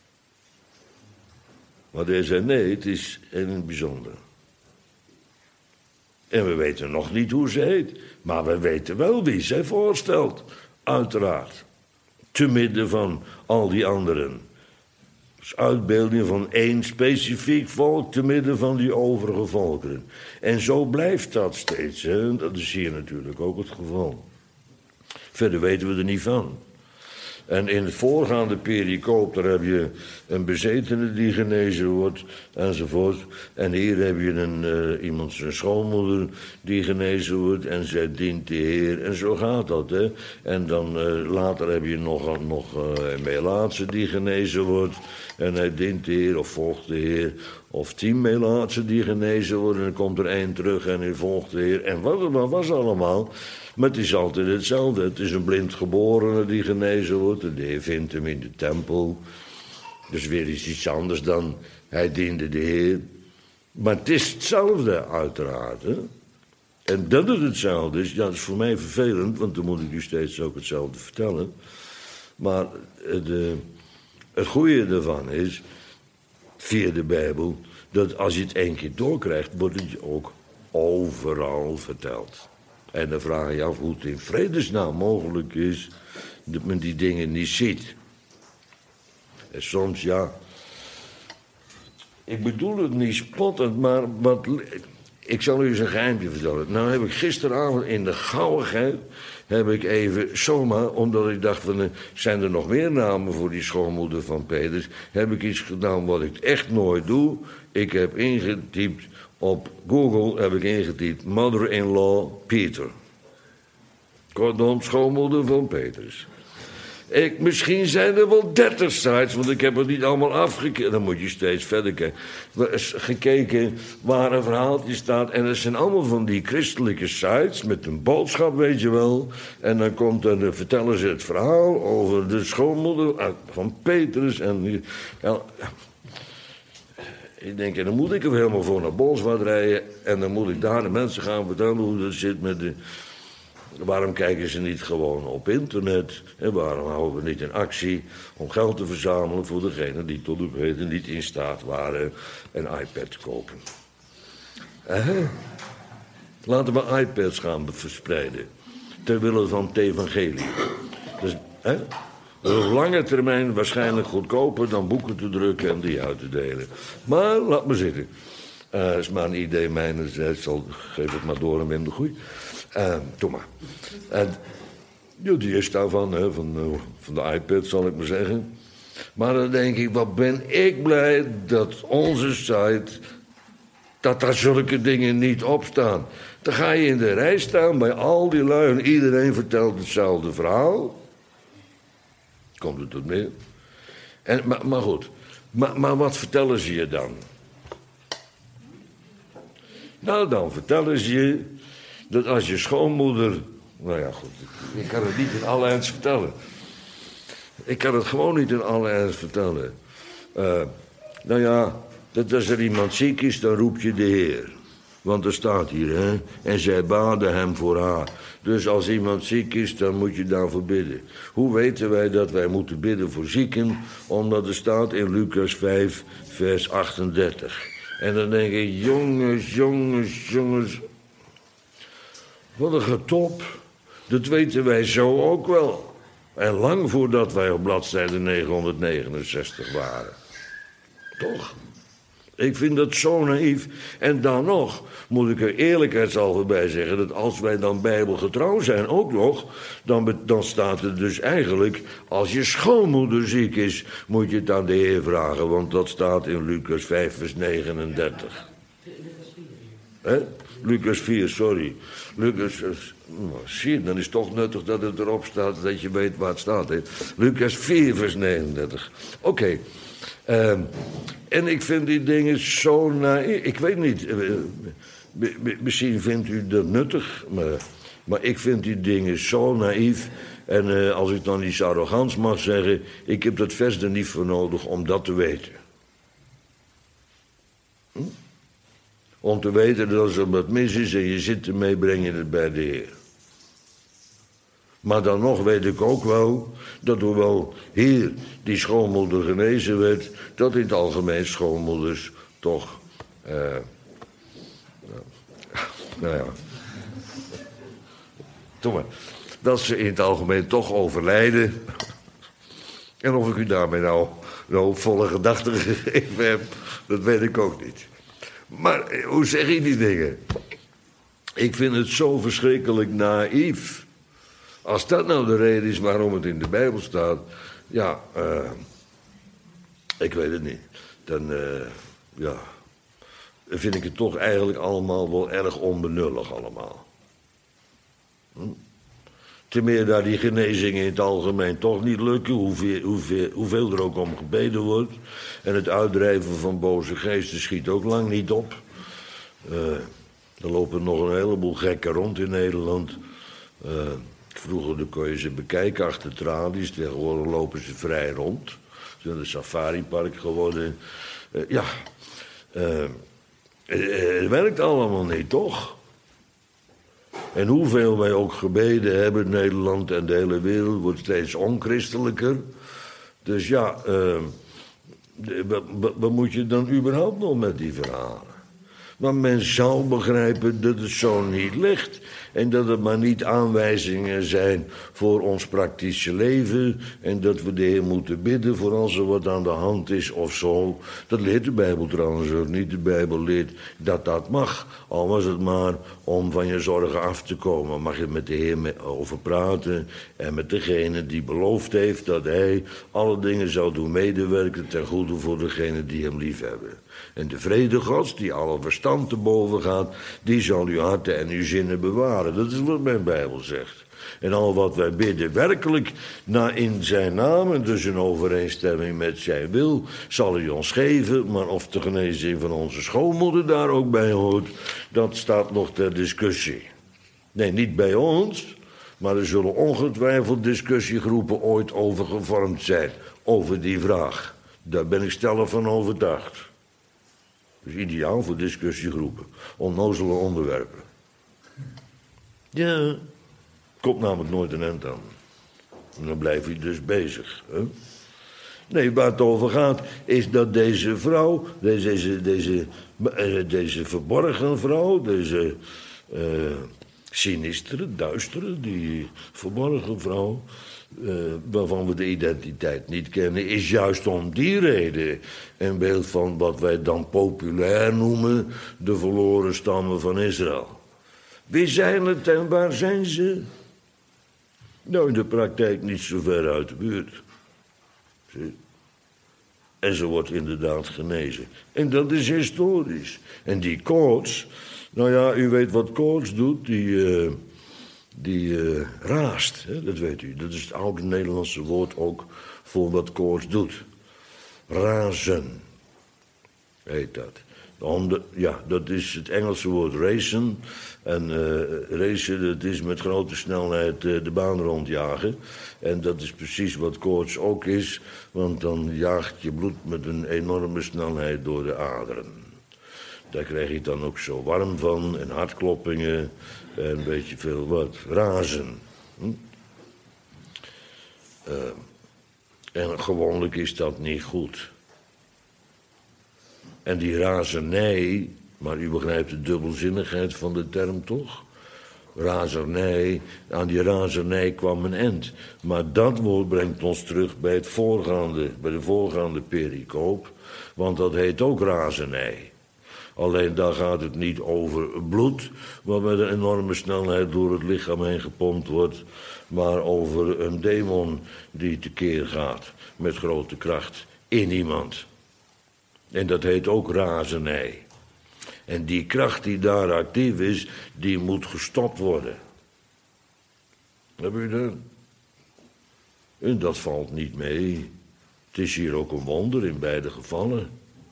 Maar hij zei, nee, het is in het bijzonder. En we weten nog niet hoe ze heet. Maar we weten wel wie zij voorstelt. Uiteraard. Te midden van al die anderen. Dus uitbeelding van één specifiek volk te midden van die overige volkeren. En zo blijft dat steeds. Hè? Dat is hier natuurlijk ook het geval. Verder weten we er niet van. En in het voorgaande pericoop, daar heb je een bezetene die genezen wordt, enzovoort. En hier heb je een, uh, iemand zijn schoonmoeder die genezen wordt en zij dient de Heer. En zo gaat dat, hè. En dan uh, later heb je nog, nog uh, een Melaatse die genezen wordt. En hij dient de Heer of volgt de Heer. Of tien Melaatsen die genezen worden en dan komt er één terug en hij volgt de Heer. En wat het maar was allemaal. Maar het is altijd hetzelfde. Het is een blindgeborene die genezen wordt. En de Heer vindt hem in de tempel. Dus weer is iets anders dan hij diende de Heer. Maar het is hetzelfde uiteraard. Hè? En dat het hetzelfde is, ja, dat is voor mij vervelend. Want dan moet ik u steeds ook hetzelfde vertellen. Maar de, het goede ervan is, via de Bijbel, dat als je het één keer doorkrijgt, wordt het je ook overal verteld. En dan vraag je af hoe het in vredesnaam mogelijk is dat men die dingen niet ziet. En soms, ja, ik bedoel het niet spottend, maar wat, ik zal u eens een geheimje vertellen. Nou heb ik gisteravond in de gauwigheid, heb ik even zomaar, omdat ik dacht van, zijn er nog meer namen voor die schoonmoeder van Petrus, heb ik iets gedaan wat ik echt nooit doe. Ik heb ingetypt, op Google heb ik ingetypt, mother-in-law Peter. Kortom, schoonmoeder van Petrus. Ik, misschien zijn er wel dertig sites, want ik heb het niet allemaal afgekeken. Dan moet je steeds verder kijken. Gekeken waar een verhaaltje staat. En dat zijn allemaal van die christelijke sites met een boodschap, weet je wel. En dan, komt, dan vertellen ze het verhaal over de schoonmoeder van Petrus. En, ja, Ik denk, en dan moet ik er helemaal voor naar Bolsward rijden. En dan moet ik daar de mensen gaan vertellen hoe dat zit met de... Waarom kijken ze niet gewoon op internet? En waarom houden we niet in actie om geld te verzamelen voor degenen die tot op heden niet in staat waren een iPad te kopen? Eh? Laten we iPads gaan verspreiden. Ter wille van het evangelie. Dus, hè? Op lange termijn waarschijnlijk goedkoper dan boeken te drukken en die uit te delen. Maar laat maar zitten. Uh, dat is maar een idee mijnerzijds. Zal, geef het maar door en minder goed. Uh, doe maar. En, ja, die is daarvan, hè, van, uh, van de iPad zal ik maar zeggen. Maar dan denk ik, wat ben ik blij dat onze site... dat daar zulke dingen niet op staan. Dan ga je in de rij staan bij al die lui en iedereen vertelt hetzelfde verhaal. Komt het tot meer? En, maar, maar goed, maar, maar wat vertellen ze je dan? Nou, dan vertellen ze je dat als je schoonmoeder... Nou ja, goed, ik kan het niet in alle ernst vertellen. Ik kan het gewoon niet in alle ernst vertellen. Uh, nou ja, dat als er iemand ziek is, dan roep je de Heer. Want er staat hier, hè. En zij baden hem voor haar. Dus als iemand ziek is, dan moet je daarvoor bidden. Hoe weten wij dat wij moeten bidden voor zieken? Omdat er staat in Lucas vijf, vers achtendertig. En dan denk ik, jongens, jongens, jongens... Wat een getop. Dat weten wij zo ook wel. En lang voordat wij op bladzijde negenhonderdnegenenzestig waren. Toch? Ik vind dat zo naïef. En dan nog moet ik er eerlijkheidshalve bij zeggen... dat als wij dan bijbelgetrouw zijn ook nog... Dan, dan staat er dus eigenlijk... als je schoonmoeder ziek is... moet je het aan de Heer vragen. Want dat staat in Lucas vijf, vers negenendertig. Hè? Lucas vier, sorry. Lucas, nou, zie je, dan is het toch nuttig dat het erop staat... dat je weet waar het staat. Hè? Lucas vier, vers negenendertig. Oké. Okay. Uh, en ik vind die dingen zo naïef. Ik weet niet, uh, misschien vindt u dat nuttig... maar, maar ik vind die dingen zo naïef... en uh, als ik dan iets arrogants mag zeggen... ik heb dat vers er niet voor nodig om dat te weten. Hm? Om te weten dat als er wat mis is en je zit ermee, breng je het bij de Heer. Maar dan nog weet ik ook wel dat hoewel hier die schoonmoeder genezen werd... dat in het algemeen schoonmoeders toch... Uh, nou ja... Doe maar. Dat ze in het algemeen toch overlijden. En of ik u daarmee nou een hoopvolle gedachten gegeven heb... dat weet ik ook niet. Maar hoe zeg ik die dingen? Ik vind het zo verschrikkelijk naïef... Als dat nou de reden is waarom het in de Bijbel staat... ja, uh, ik weet het niet. Dan, uh, ja... dan vind ik het toch eigenlijk allemaal wel erg onbenullig allemaal. Hm? Ten meer daar die genezingen in het algemeen toch niet lukken... Hoeveel, hoeveel, hoeveel er ook om gebeden wordt. En het uitdrijven van boze geesten schiet ook lang niet op. Uh, er lopen nog een heleboel gekken rond in Nederland... Uh, Vroeger kon je ze bekijken achter tralies, tegenwoordig lopen ze vrij rond. Ze zijn een safaripark geworden. Uh, ja, uh, het werkt allemaal niet, toch? En hoeveel wij ook gebeden hebben in Nederland en de hele wereld wordt steeds onchristelijker. Dus ja, uh, wat moet je dan überhaupt nog met die verhalen? Maar men zou begrijpen dat het zo niet ligt. En dat het maar niet aanwijzingen zijn voor ons praktische leven. En dat we de Heer moeten bidden voor als er wat aan de hand is of zo. Dat leert de Bijbel trouwens ook niet. De Bijbel leert dat dat mag. Al was het maar om van je zorgen af te komen. Mag je met de Heer over praten. En met degene die beloofd heeft dat hij alle dingen zou doen medewerken ten goede voor degenen die hem liefhebben. En de vrede Gods, die alle verstand te boven gaat, die zal uw harten en uw zinnen bewaren. Dat is wat mijn Bijbel zegt. En al wat wij bidden werkelijk naar in zijn naam, en dus in overeenstemming met zijn wil, zal u ons geven. Maar of de genezing van onze schoonmoeder daar ook bij hoort, dat staat nog ter discussie. Nee, niet bij ons, maar er zullen ongetwijfeld discussiegroepen ooit over gevormd zijn, over die vraag. Daar ben ik stellig van overtuigd. Dus ideaal voor discussiegroepen. Onnozele onderwerpen. Ja, komt namelijk nooit een eind aan. En dan blijf je dus bezig. Hè? Nee, waar het over gaat is dat deze vrouw, deze, deze, deze, deze verborgen vrouw, deze uh, sinistere, duistere, die verborgen vrouw, uh, waarvan we de identiteit niet kennen, is juist om die reden een beeld van wat wij dan populair noemen de verloren stammen van Israël. Wie zijn het en waar zijn ze? Nou, in de praktijk niet zo ver uit de buurt. Zie? En ze wordt inderdaad genezen. En dat is historisch. En die koorts, nou ja, u weet wat koorts doet, die, uh, die uh, raast, hè? Dat weet u. Dat is het oude Nederlandse woord ook voor wat koorts doet. Razen, heet dat. De, ja, dat is het Engelse woord racen. En uh, racen, dat is met grote snelheid uh, de baan rondjagen. En dat is precies wat koorts ook is. Want dan jaagt je bloed met een enorme snelheid door de aderen. Daar krijg je dan ook zo warm van. En hartkloppingen. En weet je veel wat. Razen. Hm? Uh, en gewoonlijk is dat niet goed. En die razernij, maar u begrijpt de dubbelzinnigheid van de term toch? Razernij, aan die razernij kwam een eind. Maar dat woord brengt ons terug bij, het voorgaande, bij de voorgaande pericoop. Want dat heet ook razernij. Alleen daar gaat het niet over bloed, wat met een enorme snelheid door het lichaam heen gepompt wordt. Maar over een demon die tekeer gaat met grote kracht in iemand. En dat heet ook razernij. En die kracht die daar actief is, die moet gestopt worden. Heb u dat? En dat valt niet mee. Het is hier ook een wonder in beide gevallen.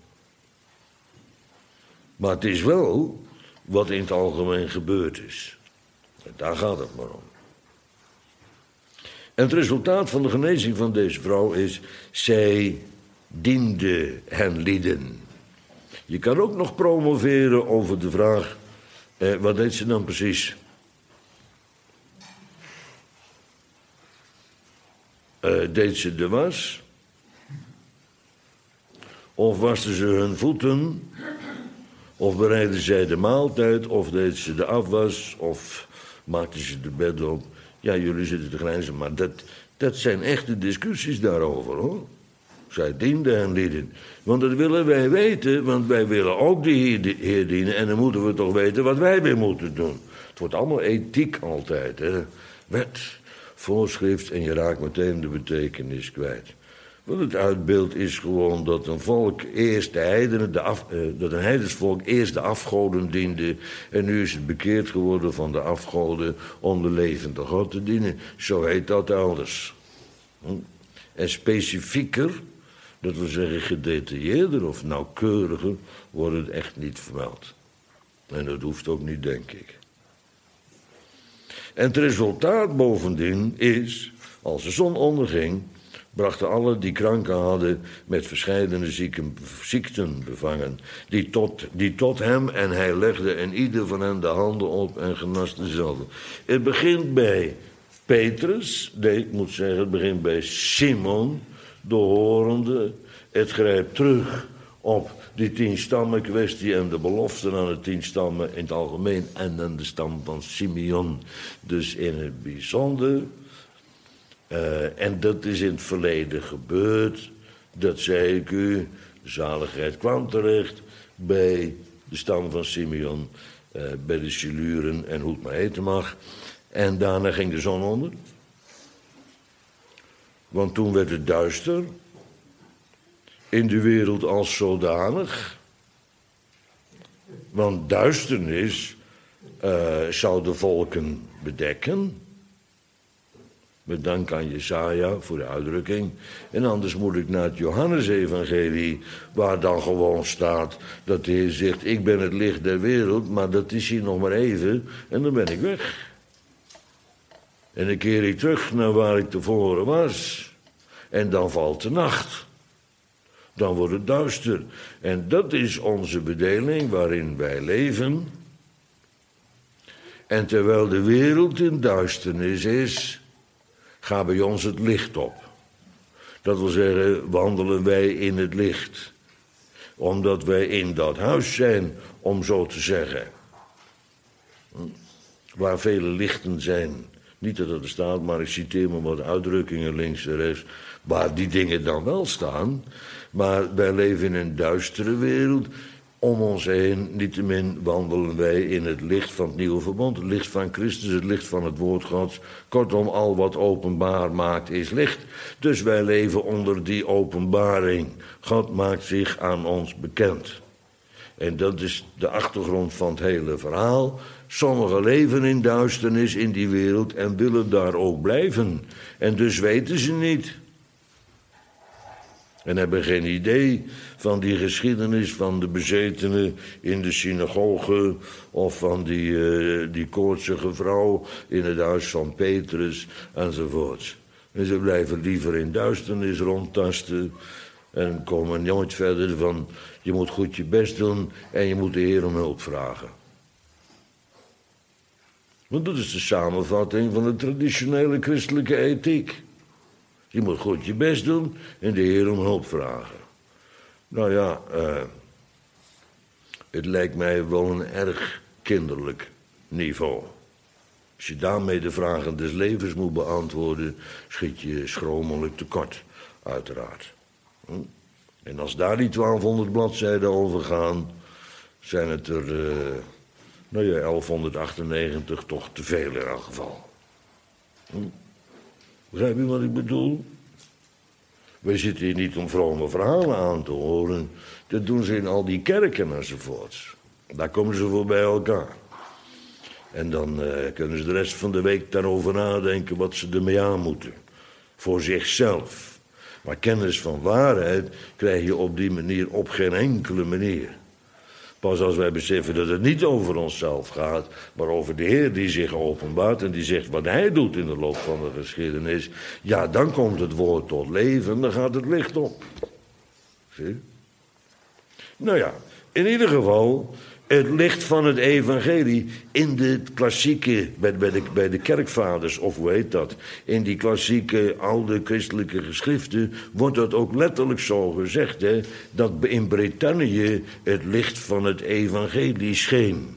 Maar het is wel wat in het algemeen gebeurd is. En daar gaat het maar om. En het resultaat van de genezing van deze vrouw is, zij diende hen lieden. Je kan ook nog promoveren over de vraag, eh, wat deed ze dan precies? Uh, deed ze de was? Of waste ze hun voeten? Of bereidde zij de maaltijd? Of deed ze de afwas? Of maakte ze de bed op? Ja, jullie zitten te grijnzen, maar dat, dat zijn echte discussies daarover, hoor. Zij dienden hen lieden. Want dat willen wij weten, want wij willen ook de Heer, heer dienen. En dan moeten we toch weten wat wij weer moeten doen. Het wordt allemaal ethiek altijd, hè. Wet, voorschrift en je raakt meteen de betekenis kwijt. Want het uitbeeld is gewoon dat een volk eerst de heidenen, de af, eh, dat een heidens volk eerst de afgoden diende. En nu is het bekeerd geworden van de afgoden om de levende God te dienen. Zo heet dat elders. Hm? En specifieker, dat wil zeggen gedetailleerder of nauwkeuriger, wordt het echt niet vermeld. En dat hoeft ook niet, denk ik. En het resultaat bovendien is, als de zon onderging, brachten alle die kranken hadden met verscheidene zieken, ziekten bevangen, die tot, die tot hem, en hij legde en ieder van hen de handen op en genas dezelfde. Het begint bij Petrus, nee, ik moet zeggen, het begint bij Simon, de horende. Het grijpt terug op die tien stammen kwestie en de beloften aan de tien stammen in het algemeen en aan de stam van Simeon, dus in het bijzonder. Uh, en dat is in het verleden gebeurd, dat zei ik u, de zaligheid kwam terecht bij de stam van Simeon, uh, bij de Siluren en hoe het maar heten mag. En daarna ging de zon onder. Want toen werd het duister in de wereld als zodanig. Want duisternis uh, zou de volken bedekken. Met dank aan Jesaja voor de uitdrukking. En anders moet ik naar het Johannesevangelie, waar dan gewoon staat dat de Heer zegt, ik ben het licht der wereld, maar dat is hier nog maar even en dan ben ik weg. En dan keer ik terug naar waar ik tevoren was. En dan valt de nacht. Dan wordt het duister. En dat is onze bedeling waarin wij leven. En terwijl de wereld in duisternis is, gaat bij ons het licht op. Dat wil zeggen, wandelen wij in het licht. Omdat wij in dat huis zijn, om zo te zeggen. Waar vele lichten zijn. Niet dat het er staat, maar ik citeer maar wat uitdrukkingen links en rechts. Waar die dingen dan wel staan. Maar wij leven in een duistere wereld. Om ons heen, niettemin wandelen wij in het licht van het nieuwe verbond. Het licht van Christus, het licht van het woord Gods. Kortom, al wat openbaar maakt is licht. Dus wij leven onder die openbaring. God maakt zich aan ons bekend. En dat is de achtergrond van het hele verhaal. Sommigen leven in duisternis in die wereld en willen daar ook blijven. En dus weten ze niet. En hebben geen idee van die geschiedenis van de bezetenen in de synagoge. Of van die, uh, die koortsige vrouw in het huis van Petrus enzovoorts. En ze blijven liever in duisternis rondtasten. En komen nooit verder van, je moet goed je best doen en je moet de Heer om hulp vragen. Want dat is de samenvatting van de traditionele christelijke ethiek. Je moet goed je best doen en de Heer om hulp vragen. Nou ja, uh, het lijkt mij wel een erg kinderlijk niveau. Als je daarmee de vragen des levens moet beantwoorden, schiet je schromelijk tekort, uiteraard. Hm? En als daar die twaalfhonderd bladzijden over gaan, zijn het er, uh, nou ja, elfhonderdachtennegentig toch te veel in elk geval. Hm? Begrijp je wat ik bedoel? Wij zitten hier niet om vrome verhalen aan te horen. Dat doen ze in al die kerken enzovoorts. Daar komen ze voor bij elkaar. En dan uh, kunnen ze de rest van de week daarover nadenken wat ze ermee aan moeten. Voor zichzelf. Maar kennis van waarheid krijg je op die manier op geen enkele manier. Pas als wij beseffen dat het niet over onszelf gaat, maar over de Heer die zich openbaart en die zegt wat Hij doet in de loop van de geschiedenis, ja, dan komt het woord tot leven en dan gaat het licht op. Zie? Nou ja, in ieder geval, het licht van het evangelie in de klassieke, bij, bij, de, bij de kerkvaders, of hoe heet dat, in die klassieke oude christelijke geschriften, wordt dat ook letterlijk zo gezegd, hè, dat in Brittannië het licht van het evangelie scheen.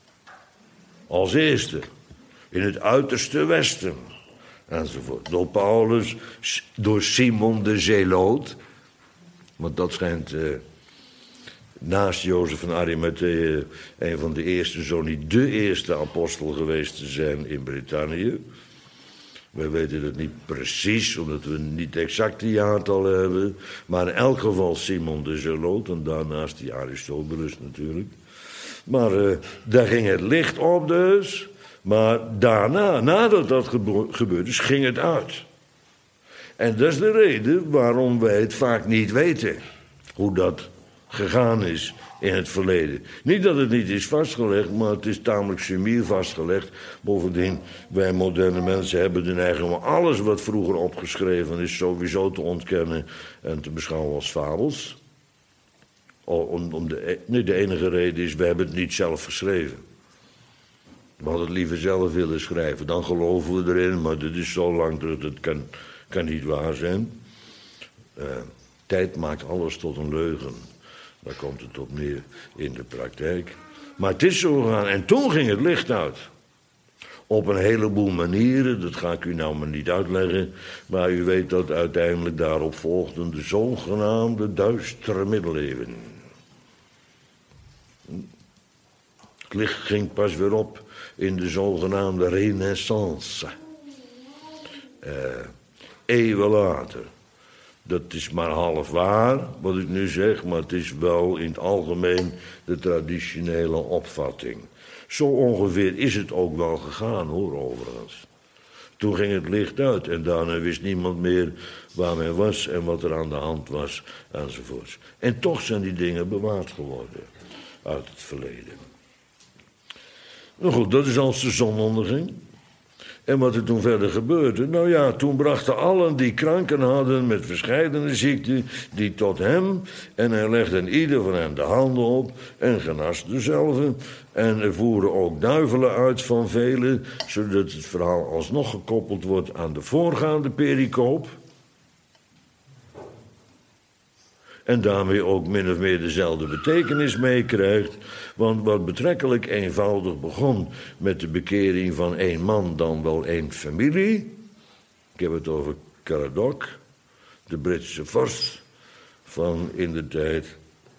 Als eerste, in het uiterste westen, enzovoort. Door Paulus, door Simon de Zeeloot, want dat schijnt... Uh, naast Jozef van Arimathea een van de eerste, zo niet de eerste apostel geweest te zijn in Brittannië. Wij weten het niet precies, omdat we niet exact die jaartallen hebben. Maar in elk geval Simon de Zeeloot en daarnaast die Aristobulus natuurlijk. Maar uh, daar ging het licht op dus. Maar daarna, nadat dat gebo- gebeurde, ging het uit. En dat is de reden waarom wij het vaak niet weten. Hoe dat gegaan is in het verleden. Niet dat het niet is vastgelegd, maar het is tamelijk sumier vastgelegd. Bovendien, wij moderne mensen hebben de neiging om alles wat vroeger opgeschreven is sowieso te ontkennen en te beschouwen als fabels. Om, om de, nee, de enige reden is, we hebben het niet zelf geschreven. We hadden het liever zelf willen schrijven, dan geloven we erin, maar dit is zo lang terug, dat kan, kan niet waar zijn. Uh, tijd maakt alles tot een leugen. Daar komt het op neer in de praktijk. Maar het is zo gegaan. En toen ging het licht uit. Op een heleboel manieren. Dat ga ik u nou maar niet uitleggen. Maar u weet dat uiteindelijk daarop volgden de zogenaamde duistere middeleeuwen. Het licht ging pas weer op in de zogenaamde renaissance. Uh, eeuwen later. Dat is maar half waar, wat ik nu zeg, maar het is wel in het algemeen de traditionele opvatting. Zo ongeveer is het ook wel gegaan, hoor, overigens. Toen ging het licht uit en daarna wist niemand meer waar men was en wat er aan de hand was, enzovoorts. En toch zijn die dingen bewaard geworden uit het verleden. Nou goed, dat is als de zon onderging. En wat er toen verder gebeurde? Nou ja, toen brachten allen die kranken hadden met verscheidene ziekten die tot hem. En hij legde in ieder van hen de handen op en genas dezelfde. En er voeren ook duivelen uit van velen, zodat het verhaal alsnog gekoppeld wordt aan de voorgaande pericoop. En daarmee ook min of meer dezelfde betekenis meekrijgt. Want wat betrekkelijk eenvoudig begon met de bekering van één man, dan wel één familie. Ik heb het over Caradoc, de Britse vorst van in de tijd.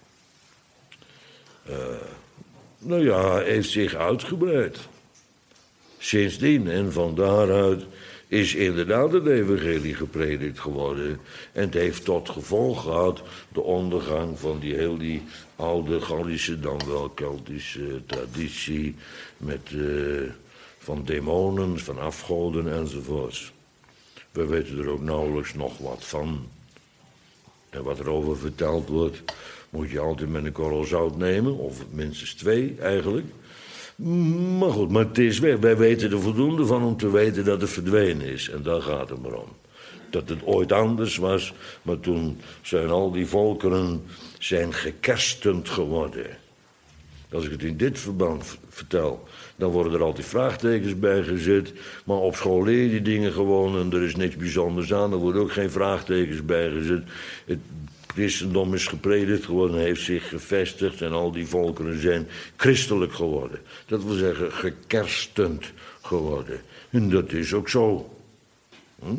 Uh, nou ja, heeft zich uitgebreid. Sindsdien en van daaruit is inderdaad het evangelie gepredikt geworden. En het heeft tot gevolg gehad de ondergang van die heel die oude Gallische, dan wel Keltische traditie met, uh, van demonen, van afgoden enzovoorts. We weten er ook nauwelijks nog wat van. En wat erover verteld wordt, moet je altijd met een korrel zout nemen, of minstens twee eigenlijk. Maar goed, maar het is weg. Wij weten er voldoende van om te weten dat het verdwenen is. En daar gaat het maar om. Dat het ooit anders was, maar toen zijn al die volkeren zijn gekerstend geworden. Als ik het in dit verband vertel, dan worden er altijd vraagtekens bij gezet. Maar op school leer je die dingen gewoon en er is niks bijzonders aan. Er worden ook geen vraagtekens bij gezet. Het christendom is gepredikt geworden, heeft zich gevestigd en al die volkeren zijn christelijk geworden. Dat wil zeggen gekerstend geworden. En dat is ook zo. Hm?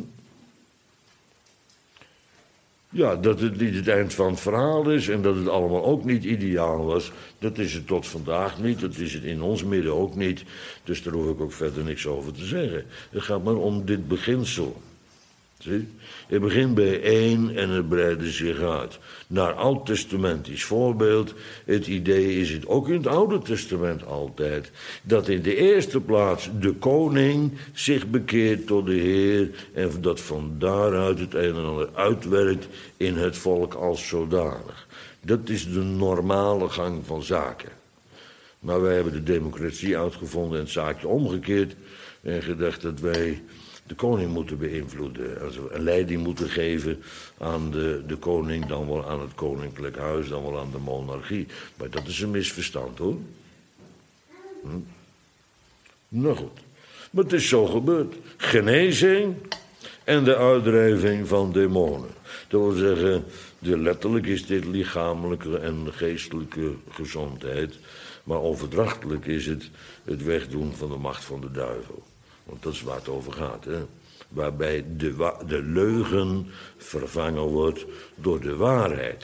Ja, dat het niet het eind van het verhaal is en dat het allemaal ook niet ideaal was, dat is het tot vandaag niet, dat is het in ons midden ook niet. Dus daar hoef ik ook verder niks over te zeggen. Het gaat maar om dit beginsel. Zie? Het begint bij één en het breidde zich uit. Naar oud-testamentisch voorbeeld, het idee is het ook in het Oude Testament altijd, dat in de eerste plaats de koning zich bekeert tot de Heer en dat van daaruit het een en ander uitwerkt in het volk als zodanig. Dat is de normale gang van zaken. Maar wij hebben de democratie uitgevonden en het zaakje omgekeerd en gedacht dat wij de koning moeten beïnvloeden, also een leiding moeten geven aan de, de koning, dan wel aan het koninklijk huis, dan wel aan de monarchie. Maar dat is een misverstand, hoor. Hm? Nou goed, maar het is zo gebeurd. Genezing en de uitdrijving van demonen. Dat wil zeggen, de, letterlijk is dit lichamelijke en geestelijke gezondheid, maar overdrachtelijk is het het wegdoen van de macht van de duivel. Want dat is waar het over gaat, hè? Waarbij de, wa- de leugen vervangen wordt door de waarheid.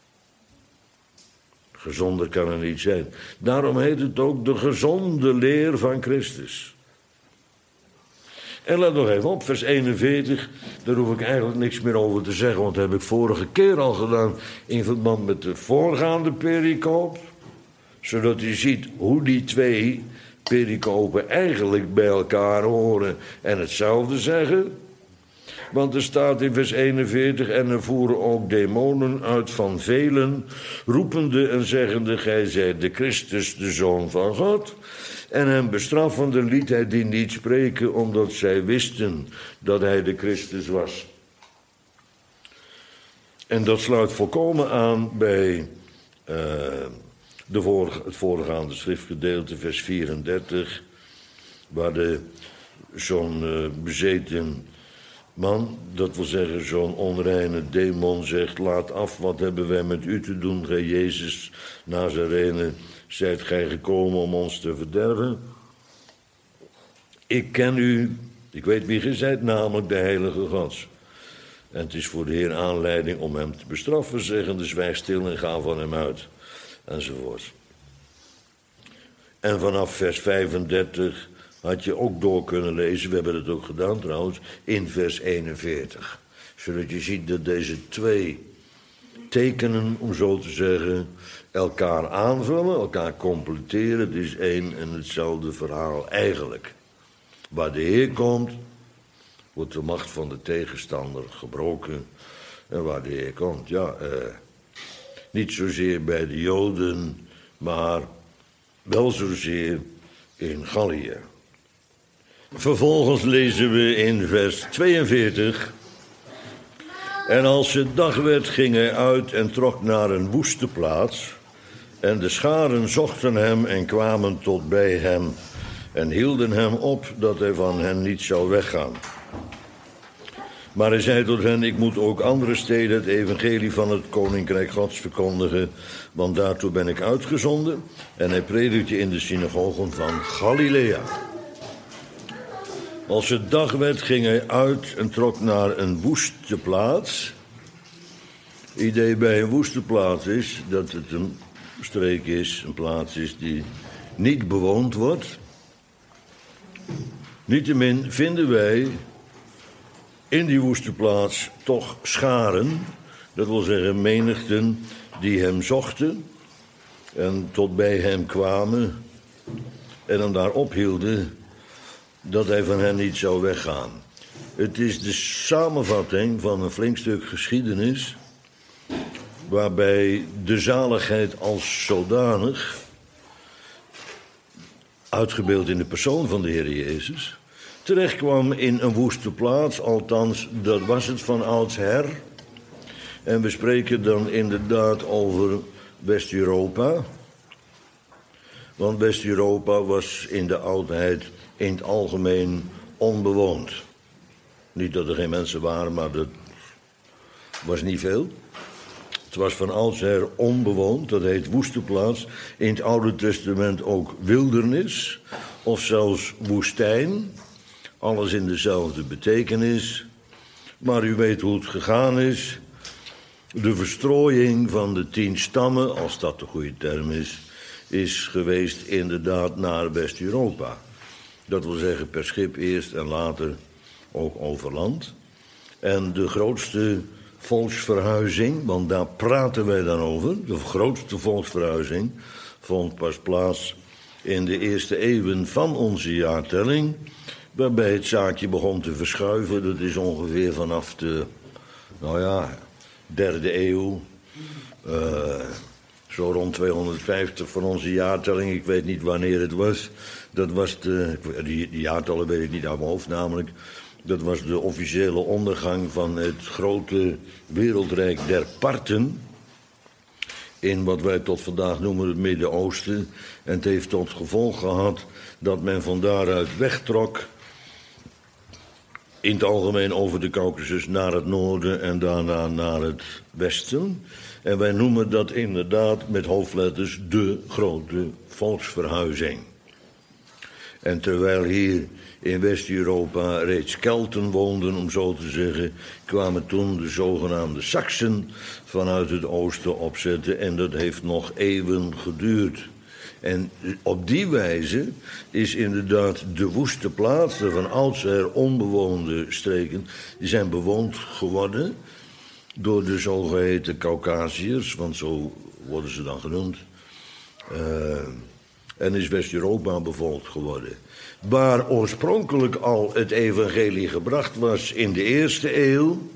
Gezonder kan er niet zijn. Daarom heet het ook de gezonde leer van Christus. En let nog even op, vers eenenveertig, daar hoef ik eigenlijk niks meer over te zeggen, want dat heb ik vorige keer al gedaan in verband met de voorgaande pericoop. Zodat u ziet hoe die twee pericopen eigenlijk bij elkaar horen en hetzelfde zeggen. Want er staat in vers eenenveertig, en er voeren ook demonen uit van velen, roepende en zeggende, gij zijt de Christus, de Zoon van God. En hem bestraffende liet hij die niet spreken, omdat zij wisten dat hij de Christus was. En dat sluit volkomen aan bij Uh, De vorige, het voorgaande schriftgedeelte, vers vierendertig, waar de, zo'n uh, bezeten man, dat wil zeggen zo'n onreine demon, zegt, laat af, wat hebben wij met u te doen, gij Jezus Nazarene, zijt gij gekomen om ons te verderven? Ik ken u, ik weet wie gij zijt, namelijk de Heilige God. En het is voor de Heer aanleiding om hem te bestraffen, zeggende, zwijg stil en ga van hem uit. Enzovoort. En vanaf vers vijfendertig had je ook door kunnen lezen, we hebben het ook gedaan trouwens, in vers eenenveertig. Zodat je ziet dat deze twee tekenen, om zo te zeggen, elkaar aanvullen, elkaar completeren. Het is één en hetzelfde verhaal eigenlijk. Waar de Heer komt, wordt de macht van de tegenstander gebroken. En waar de Heer komt, ja, eh, niet zozeer bij de Joden, maar wel zozeer in Gallië. Vervolgens lezen we in vers tweeënveertig. En als het dag werd, ging hij uit en trok naar een woeste plaats. En de scharen zochten hem en kwamen tot bij hem. En hielden hem op dat hij van hen niet zou weggaan. Maar hij zei tot hen, ik moet ook andere steden het evangelie van het koninkrijk Gods verkondigen. Want daartoe ben ik uitgezonden. En hij predikte in de synagogen van Galilea. Als het dag werd, ging hij uit en trok naar een woeste plaats. Het idee bij een woeste plaats is dat het een streek is, een plaats is die niet bewoond wordt. Niettemin vinden wij in die woeste plaats toch scharen, dat wil zeggen menigten die hem zochten en tot bij hem kwamen en hem daar ophielden dat hij van hen niet zou weggaan. Het is de samenvatting van een flink stuk geschiedenis waarbij de zaligheid als zodanig, uitgebeeld in de persoon van de Heer Jezus, terechtkwam in een woeste plaats, althans dat was het van oudsher. En we spreken dan inderdaad over West-Europa. Want West-Europa was in de oudheid in het algemeen onbewoond. Niet dat er geen mensen waren, maar dat was niet veel. Het was van oudsher onbewoond, dat heet woeste plaats. In het Oude Testament ook wildernis, of zelfs woestijn. Alles in dezelfde betekenis. Maar u weet hoe het gegaan is. De verstrooiing van de tien stammen, als dat de goede term is, is geweest inderdaad naar West-Europa. Dat wil zeggen per schip eerst en later ook over land. En de grootste volksverhuizing, want daar praten wij dan over, de grootste volksverhuizing vond pas plaats in de eerste eeuwen van onze jaartelling, waarbij het zaakje begon te verschuiven. Dat is ongeveer vanaf de, nou ja, derde eeuw, uh, zo rond tweehonderdvijftig van onze jaartelling. Ik weet niet wanneer het was. Dat was de, die, die jaartallen weet ik niet uit mijn hoofd namelijk. Dat was de officiële ondergang van het grote wereldrijk der Parten in wat wij tot vandaag noemen het Midden-Oosten. En het heeft tot gevolg gehad dat men van daaruit wegtrok, in het algemeen over de Caucasus naar het noorden en daarna naar het westen. En wij noemen dat inderdaad met hoofdletters de grote volksverhuizing. En terwijl hier in West-Europa reeds Kelten woonden, om zo te zeggen, kwamen toen de zogenaamde Saksen vanuit het oosten opzetten. En dat heeft nog eeuwen geduurd. En op die wijze is inderdaad de woeste plaatsen van oudsher onbewoonde streken, die zijn bewoond geworden door de zogeheten Caucasiërs, want zo worden ze dan genoemd. Uh, en is West-Europa bevolkt geworden. Waar oorspronkelijk al het evangelie gebracht was in de eerste eeuw,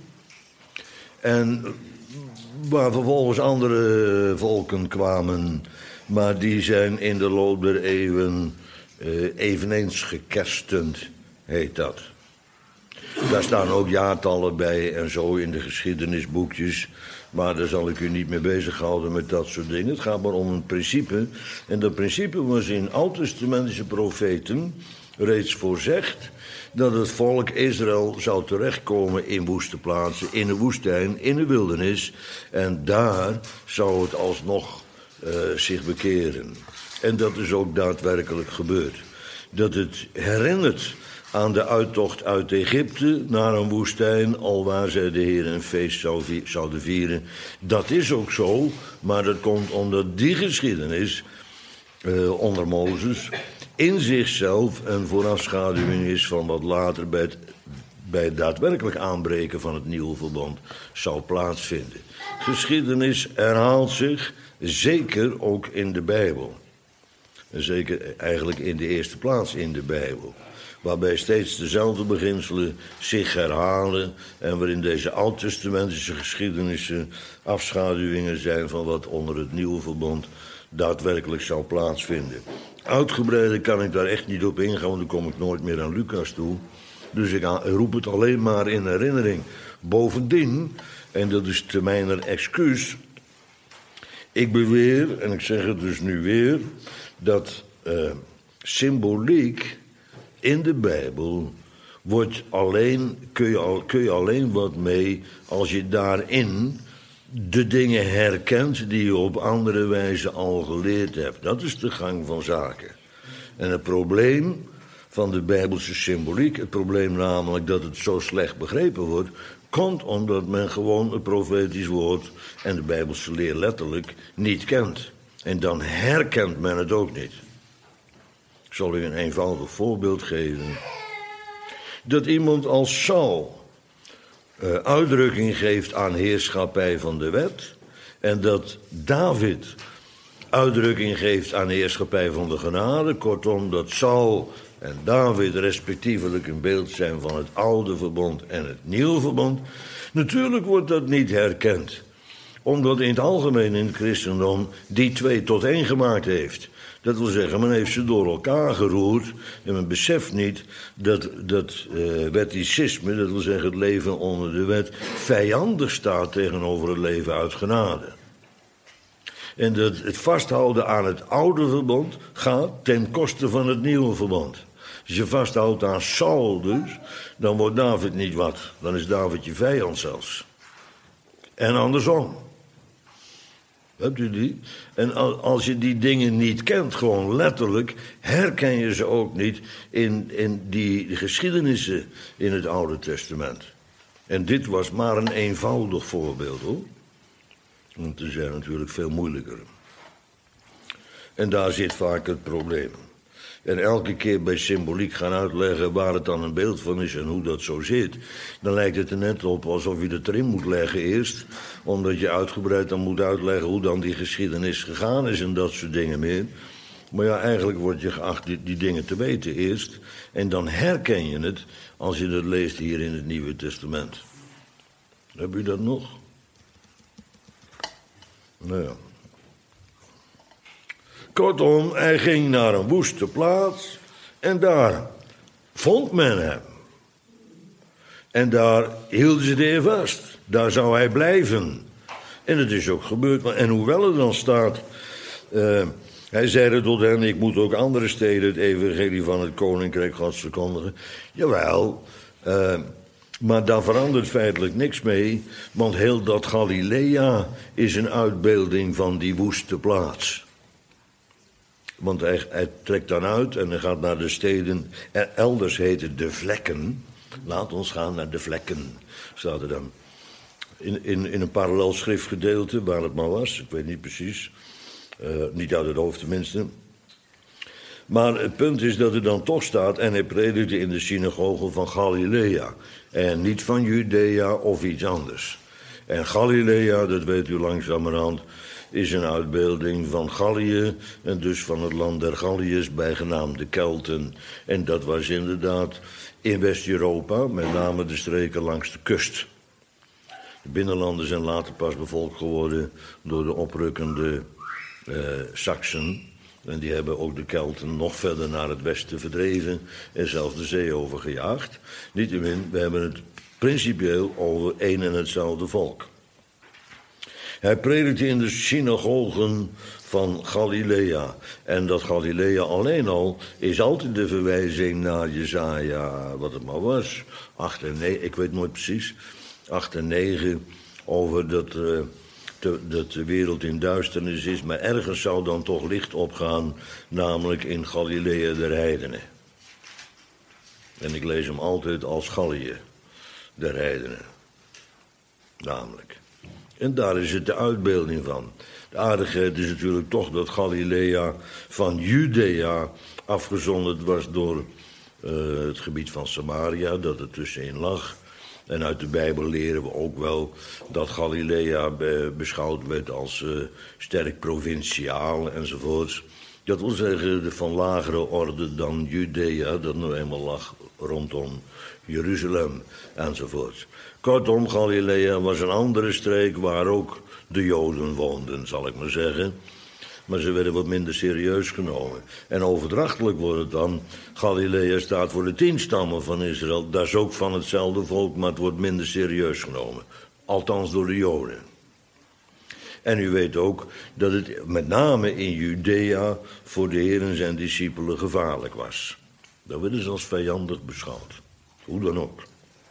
en waar vervolgens andere volken kwamen, maar die zijn in de loop der eeuwen uh, eveneens gekerstend, heet dat. Daar staan ook jaartallen bij en zo in de geschiedenisboekjes, maar daar zal ik u niet mee bezighouden met dat soort dingen. Het gaat maar om een principe. En dat principe was in oud-testamentische profeten reeds voorzegd dat het volk Israël zou terechtkomen in woeste plaatsen, in de woestijn, in de wildernis. En daar zou het alsnog uh, zich bekeren. En dat is ook daadwerkelijk gebeurd. Dat het herinnert aan de uittocht uit Egypte naar een woestijn, alwaar zij de Heer een feest zouden vieren. Dat is ook zo, maar dat komt omdat die geschiedenis uh, onder Mozes in zichzelf een voorafschaduwing is van wat later bij het, bij het daadwerkelijk aanbreken van het nieuwe verbond zou plaatsvinden. Geschiedenis herhaalt zich, zeker ook in de Bijbel. En zeker eigenlijk in de eerste plaats in de Bijbel. Waarbij steeds dezelfde beginselen zich herhalen en waarin deze oud-testamentische geschiedenissen afschaduwingen zijn van wat onder het nieuwe verbond daadwerkelijk zal plaatsvinden. Uitgebreider kan ik daar echt niet op ingaan, want dan kom ik nooit meer aan Lucas toe. Dus ik roep het alleen maar in herinnering. Bovendien, en dat is te mijn excuus, ik beweer, en ik zeg het dus nu weer, dat uh, symboliek in de Bijbel wordt alleen, kun, je al, kun je alleen wat mee als je daarin de dingen herkent die je op andere wijze al geleerd hebt. Dat is de gang van zaken. En het probleem van de Bijbelse symboliek, het probleem namelijk dat het zo slecht begrepen wordt, komt omdat men gewoon het profetisch woord en de Bijbelse leer letterlijk niet kent. En dan herkent men het ook niet. Ik zal u een eenvoudig voorbeeld geven. Dat iemand als Saul uh, uitdrukking geeft aan heerschappij van de wet, en dat David uitdrukking geeft aan heerschappij van de genade. Kortom, dat Saul en David respectievelijk een beeld zijn van het oude verbond en het nieuwe verbond. Natuurlijk wordt dat niet herkend, omdat in het algemeen in het christendom die twee tot één gemaakt heeft. Dat wil zeggen, men heeft ze door elkaar geroerd en men beseft niet dat dat uh, wetticisme, dat wil zeggen het leven onder de wet, vijandig staat tegenover het leven uit genade. En dat het vasthouden aan het oude verbond gaat ten koste van het nieuwe verbond. Als je vasthoudt aan Saul dus, dan wordt David niet wat. Dan is David je vijand zelfs. En andersom. Hebt u die? En als je die dingen niet kent, gewoon letterlijk, herken je ze ook niet in, in die geschiedenissen in het Oude Testament. En dit was maar een eenvoudig voorbeeld, hoor. Want er zijn natuurlijk veel moeilijker. En daar zit vaak het probleem. En elke keer bij symboliek gaan uitleggen waar het dan een beeld van is en hoe dat zo zit, dan lijkt het er net op alsof je het erin moet leggen eerst, omdat je uitgebreid dan moet uitleggen hoe dan die geschiedenis gegaan is en dat soort dingen meer. Maar ja, eigenlijk word je geacht die, die dingen te weten eerst, en dan herken je het als je dat leest hier in het Nieuwe Testament. Heb u dat nog? Nou ja. Kortom, hij ging naar een woeste plaats en daar vond men hem. En daar hielden ze de heer vast. Daar zou hij blijven. En het is ook gebeurd. En hoewel er dan staat, uh, hij zeide tot hen, ik moet ook andere steden het evangelie van het koninkrijk Gods verkondigen. Jawel, uh, maar daar verandert feitelijk niks mee, want heel dat Galilea is een uitbeelding van die woeste plaats. Want hij, hij trekt dan uit en hij gaat naar de steden, elders heet het de vlekken. Laat ons gaan naar de vlekken, staat er dan. In, in, in een parallel schriftgedeelte, waar het maar was, ik weet niet precies. Uh, niet uit het hoofd tenminste. Maar het punt is dat er dan toch staat, en hij predikte in de synagoge van Galilea. En niet van Judea of iets anders. En Galilea, dat weet u langzamerhand, is een uitbeelding van Gallië, en dus van het land der Galliërs, bijgenaamd de Kelten. En dat was inderdaad in West-Europa, met name de streken langs de kust. De binnenlanden zijn later pas bevolkt geworden door de oprukkende uh, Saksen. En die hebben ook de Kelten nog verder naar het westen verdreven en zelfs de zee overgejaagd. Niettemin, we hebben het principieel over één en hetzelfde volk. Hij predikte in de synagogen van Galilea. En dat Galilea alleen al is altijd de verwijzing naar Jesaja, wat het maar was, acht en negen, ik weet nooit precies, acht en negen, over dat, uh, te, dat de wereld in duisternis is, maar ergens zou dan toch licht opgaan, namelijk in Galilea der heidenen. En ik lees hem altijd als Gallië der heidenen, namelijk. En daar is het de uitbeelding van. De aardigheid is natuurlijk toch dat Galilea van Judea afgezonderd was door uh, het gebied van Samaria, dat er tussenin lag. En uit de Bijbel leren we ook wel dat Galilea be- beschouwd werd als uh, sterk provinciaal enzovoorts. Dat wil zeggen van lagere orde dan Judea, dat nu eenmaal lag rondom Jeruzalem enzovoorts. Kortom, Galilea was een andere streek waar ook de Joden woonden, zal ik maar zeggen. maar ze werden wat minder serieus genomen. En overdrachtelijk wordt het dan, Galilea staat voor de tien stammen van Israël. Dat is ook van hetzelfde volk, maar het wordt minder serieus genomen. Althans door de Joden. En u weet ook dat het met name in Judea voor de Heer en zijn discipelen gevaarlijk was. Dat werden ze als vijandig beschouwd. Hoe dan ook.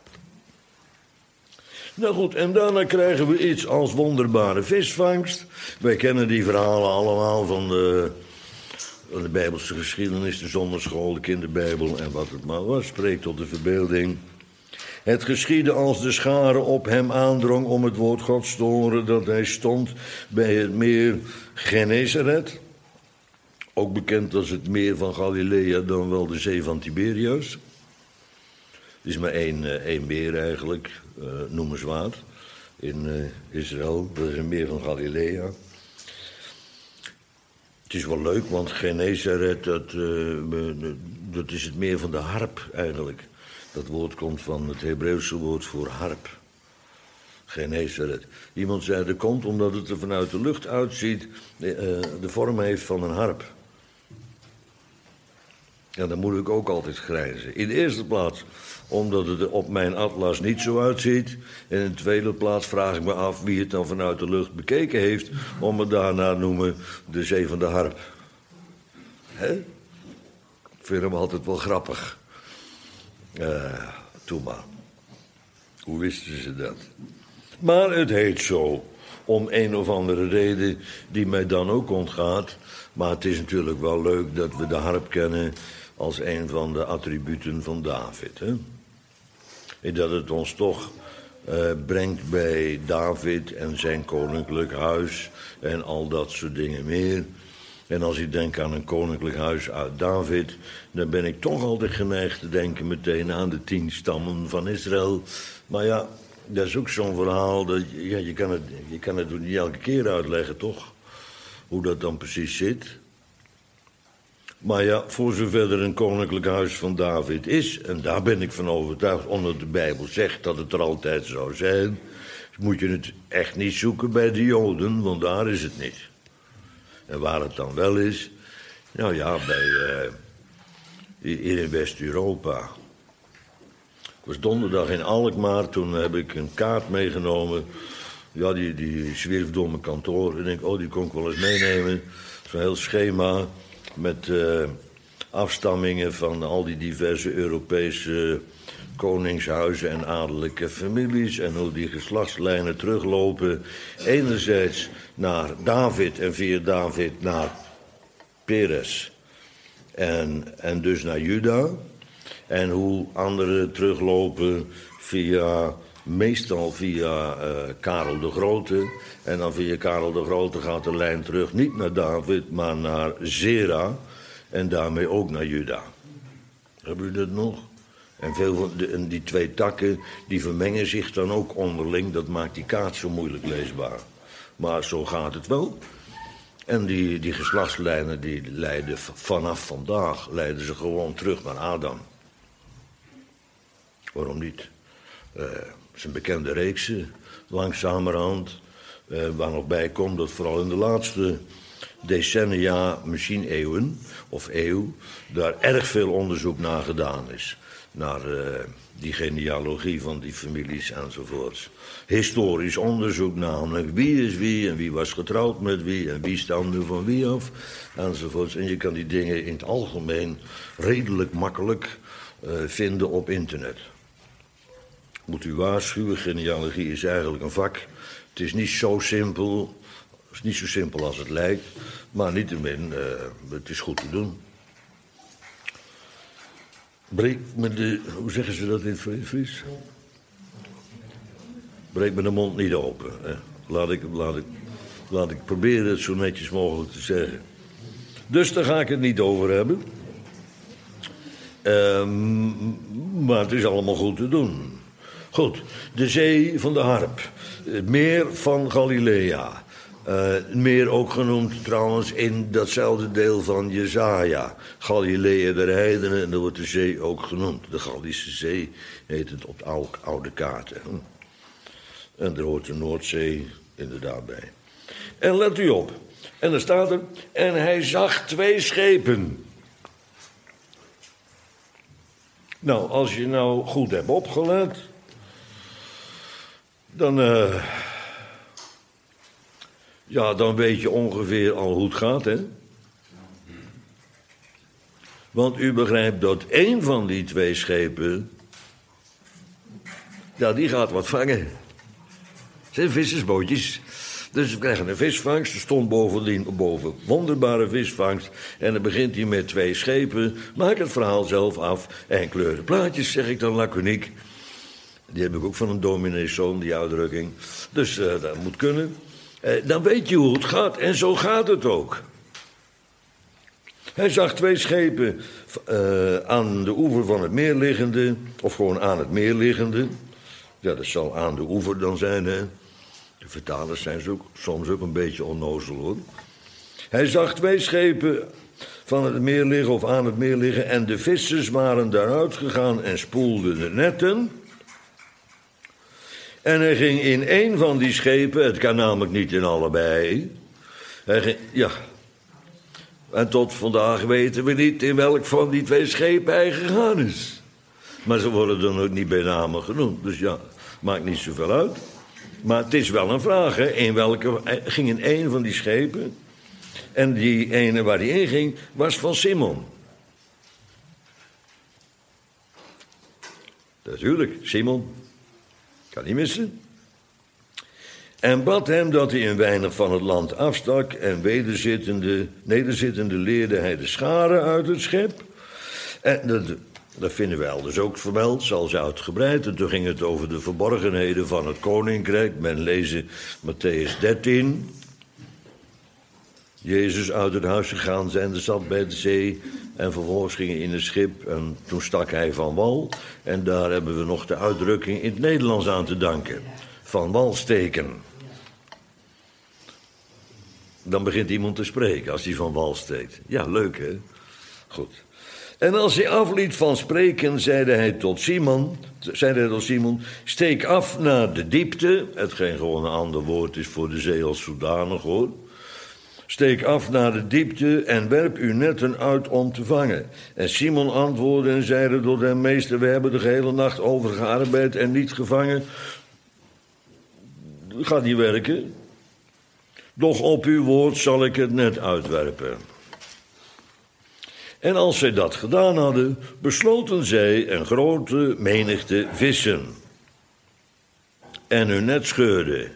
Nou goed, en daarna krijgen we iets als wonderbare visvangst. Wij kennen die verhalen allemaal van de, van de Bijbelse geschiedenis, de zonderschool, de kinderbijbel en wat het maar was. Spreekt tot de verbeelding. Het geschiedde als de schare op hem aandrong om het woord Gods te horen, dat hij stond bij het meer Genesaret. Ook bekend als het meer van Galilea, dan wel de zee van Tiberias. Het is maar één, één meer eigenlijk, uh, noemenswaard, in uh, Israël. Dat is een meer van Galilea. Het is wel leuk, want Genesaret, dat, uh, dat is het meer van de harp eigenlijk. Dat woord komt van het Hebreeuwse woord voor harp. Genesaret. Iemand zei, dat komt omdat het er vanuit de lucht uitziet, uh, de vorm heeft van een harp. Ja, dan moet ik ook altijd grijnzen. In de eerste plaats omdat het er op mijn atlas niet zo uitziet. En in de tweede plaats vraag ik me af wie het dan vanuit de lucht bekeken heeft, om het daarna te noemen de zee van de harp. Hè? Ik vind hem altijd wel grappig. Uh, Toe maar. Hoe wisten ze dat? Maar het heet zo. Om een of andere reden die mij dan ook ontgaat. Maar het is natuurlijk wel leuk dat we de harp kennen als een van de attributen van David. Hè? En dat het ons toch uh, brengt bij David en zijn koninklijk huis en al dat soort dingen meer. En als ik denk aan een koninklijk huis uit David, dan ben ik toch altijd geneigd te denken meteen aan de tien stammen van Israël. Maar ja, dat is ook zo'n verhaal, dat, ja, je, kan het, je kan het niet elke keer uitleggen, toch? Hoe dat dan precies zit. Maar ja, voor zover er een koninklijk huis van David is, en daar ben ik van overtuigd, omdat de Bijbel zegt dat het er altijd zou zijn, moet je het echt niet zoeken bij de Joden, want daar is het niet. En waar het dan wel is, nou ja, bij, uh, in West-Europa. Ik was donderdag in Alkmaar, toen heb ik een kaart meegenomen. Ja, die, die zwierf door mijn kantoor. En ik denk, oh, die kon ik wel eens meenemen. Zo'n heel schema met uh, afstammingen van al die diverse Europese koningshuizen en adellijke families. En hoe die geslachtslijnen teruglopen. Enerzijds naar David en via David naar Peres. En, en dus naar Juda. En hoe anderen teruglopen via, meestal via uh, Karel de Grote. En dan via Karel de Grote gaat de lijn terug niet naar David, maar naar Zera. En daarmee ook naar Juda. Hebben jullie dat nog? En veel van de, en die twee takken, die vermengen zich dan ook onderling. Dat maakt die kaart zo moeilijk leesbaar. Maar zo gaat het wel. En die, die geslachtslijnen die leiden vanaf vandaag, leiden ze gewoon terug naar Adam. Waarom niet? Uh, het is een bekende reeks, langzamerhand. Uh, waar nog bij komt dat vooral in de laatste decennia, misschien eeuwen, of eeuw, daar erg veel onderzoek naar gedaan is. Naar uh, die genealogie van die families enzovoorts. Historisch onderzoek namelijk, wie is wie en wie was getrouwd met wie en wie stamde van wie af, enzovoorts. En je kan die dingen in het algemeen redelijk makkelijk uh, vinden op internet. Moet u waarschuwen, genealogie is eigenlijk een vak. Het is niet zo simpel, het is niet zo simpel als het lijkt, maar niettemin, uh, het is goed te doen. Breek me de, hoe zeggen ze dat in het Fries? Breek me de mond niet open. Hè. Laat, ik, laat, ik, laat ik proberen het zo netjes mogelijk te zeggen. Dus daar ga ik het niet over hebben. Um, maar het is allemaal goed te doen. Goed, de zee van de harp. Het meer van Galilea. Uh, meer ook genoemd trouwens in datzelfde deel van Jesaja. Galilea der heidenen, en daar wordt de zee ook genoemd. De Gallische Zee heet het op oude, oude kaarten. En er hoort de Noordzee inderdaad bij. En let u op. En dan staat er, en hij zag twee schepen. Nou, als je nou goed hebt opgelet, dan, uh, ja, dan weet je ongeveer al hoe het gaat, hè? Want u begrijpt dat één van die twee schepen, ja, die gaat wat vangen. Het zijn vissersbootjes. Dus we krijgen een visvangst. Er stond bovendien boven wonderbare visvangst. En dan begint hij met twee schepen. Maak het verhaal zelf af. En kleuren plaatjes, zeg ik dan laconiek. Die heb ik ook van een domineeszoon, die uitdrukking. Dus uh, dat moet kunnen. Uh, dan weet je hoe het gaat. En zo gaat het ook. Hij zag twee schepen uh, aan de oever van het meer liggende. Of gewoon aan het meer liggende. Ja, dat zal aan de oever dan zijn, hè. De vertalers zijn ook, soms ook een beetje onnozel, hoor. Hij zag twee schepen van het meer liggen of aan het meer liggen. En de vissers waren daaruit gegaan en spoelden de netten. En hij ging in één van die schepen, het kan namelijk niet in allebei. Hij ging, ja. En tot vandaag weten we niet in welk van die twee schepen hij gegaan is. Maar ze worden dan ook niet bij namen genoemd. Dus ja, maakt niet zoveel uit. Maar het is wel een vraag, hè. In welke, hij ging in één van die schepen. En die ene waar hij in ging, was van Simon. Natuurlijk, Simon. Kan niet missen. En bad hem dat hij een weinig van het land afstak. En wederzittende, nederzittende leerde hij de scharen uit het schip. En dat, dat vinden we elders ook vermeld, zelfs uitgebreid. En toen ging het over de verborgenheden van het koninkrijk. Men lezen Mattheüs dertien. Jezus uit het huis gegaan zijnde zat bij de zee. En vervolgens ging hij in een schip. En toen stak hij van wal. En daar hebben we nog de uitdrukking in het Nederlands aan te danken. Van wal steken. Dan begint iemand te spreken als hij van wal steekt. Ja, leuk, hè? Goed. En als hij afliet van spreken, zeide hij tot Simon, zeide hij tot Simon, steek af naar de diepte. Hetgeen gewoon een ander woord is voor de zee als zodanig, hoor. Steek af naar de diepte en werp uw netten uit om te vangen. En Simon antwoordde en zeide tot hem, meester, we hebben de gehele nacht over gearbeid en niet gevangen. Gaat niet werken. Doch op uw woord zal ik het net uitwerpen. En als zij dat gedaan hadden, besloten zij een grote menigte vissen. En hun net scheurde.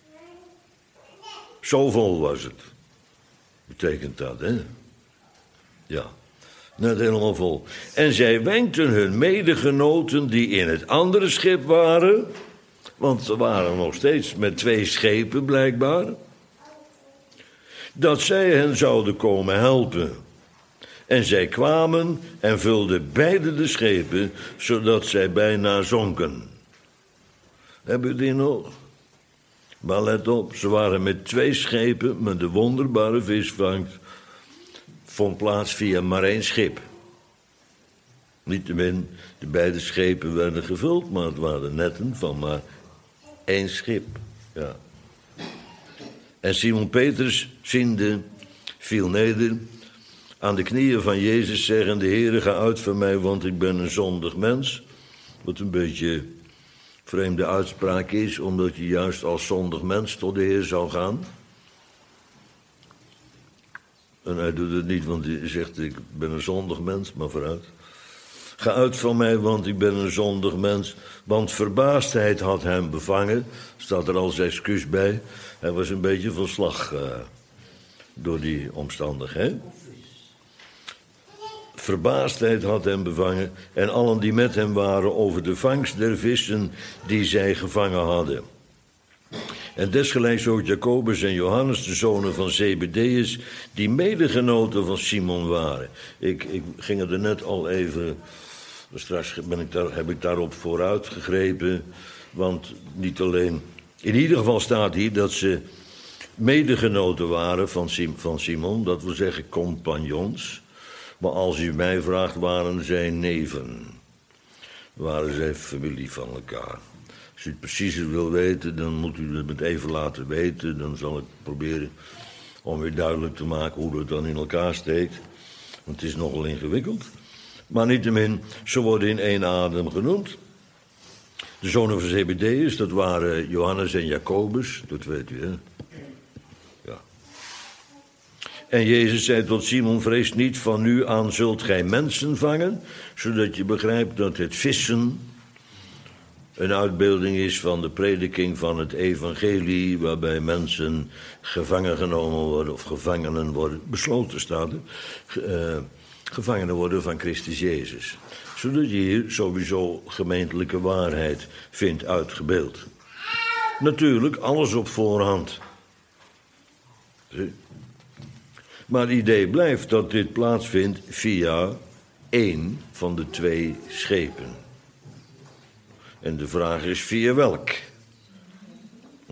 Zo vol was het. Betekent dat, hè? Ja, net helemaal vol. En zij wenkten hun medegenoten die in het andere schip waren, want ze waren nog steeds met twee schepen blijkbaar, dat zij hen zouden komen helpen. En zij kwamen en vulden beide de schepen, zodat zij bijna zonken. Hebben jullie die nog? Maar let op, ze waren met twee schepen, met de wonderbare visvangst, vond plaats via maar één schip. Niettemin, de beide schepen werden gevuld, maar het waren netten van maar één schip. Ja. En Simon Petrus, ziende, viel neder aan de knieën van Jezus, zeggende, Heere, ga uit van mij, want ik ben een zondig mens. Wat een beetje vreemde uitspraak is, omdat je juist als zondig mens tot de Heer zou gaan. En hij doet het niet, want hij zegt, ik ben een zondig mens, maar vooruit. Ga uit van mij, want ik ben een zondig mens. Want verbaasdheid had hem bevangen. Staat er als excuus bij. Hij was een beetje van slag uh, door die omstandigheid. Verbaasdheid had hem bevangen. En allen die met hem waren over de vangst der vissen die zij gevangen hadden. En desgelijks ook Jacobus en Johannes, de zonen van Zebedeus, die medegenoten van Simon waren. Ik, ik ging er net al even, straks ben ik daar, heb ik daarop vooruit gegrepen, want niet alleen, in ieder geval staat hier dat ze medegenoten waren van, Sim, van Simon, dat wil zeggen compagnons. Maar als u mij vraagt, waren zij neven. Waren zij familie van elkaar. Als u het preciezer wil weten, dan moet u het met even laten weten. Dan zal ik proberen om weer duidelijk te maken hoe het dan in elkaar steekt. Want het is nogal ingewikkeld. Maar niettemin, ze worden in één adem genoemd. De zonen van Zebedeus, dat waren Johannes en Jacobus. Dat weet u, hè? Ja. En Jezus zei tot Simon, vrees niet, van nu aan zult gij mensen vangen. Zodat je begrijpt dat het vissen een uitbeelding is van de prediking van het evangelie, waarbij mensen gevangen genomen worden, of gevangenen worden, besloten staat het, uh, gevangenen worden van Christus Jezus. Zodat je hier sowieso gemeentelijke waarheid vindt uitgebeeld. Natuurlijk, alles op voorhand. Zie? Maar het idee blijft dat dit plaatsvindt via één van de twee schepen. En de vraag is via welk? Hm?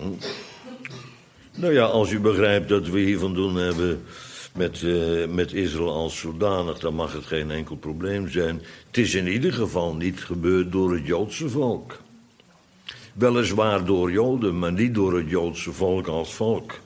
Nou ja, als u begrijpt dat we hier van doen hebben met, uh, met Israël als zodanig, dan mag het geen enkel probleem zijn. Het is in ieder geval niet gebeurd door het Joodse volk. Weliswaar door Joden, maar niet door het Joodse volk als volk.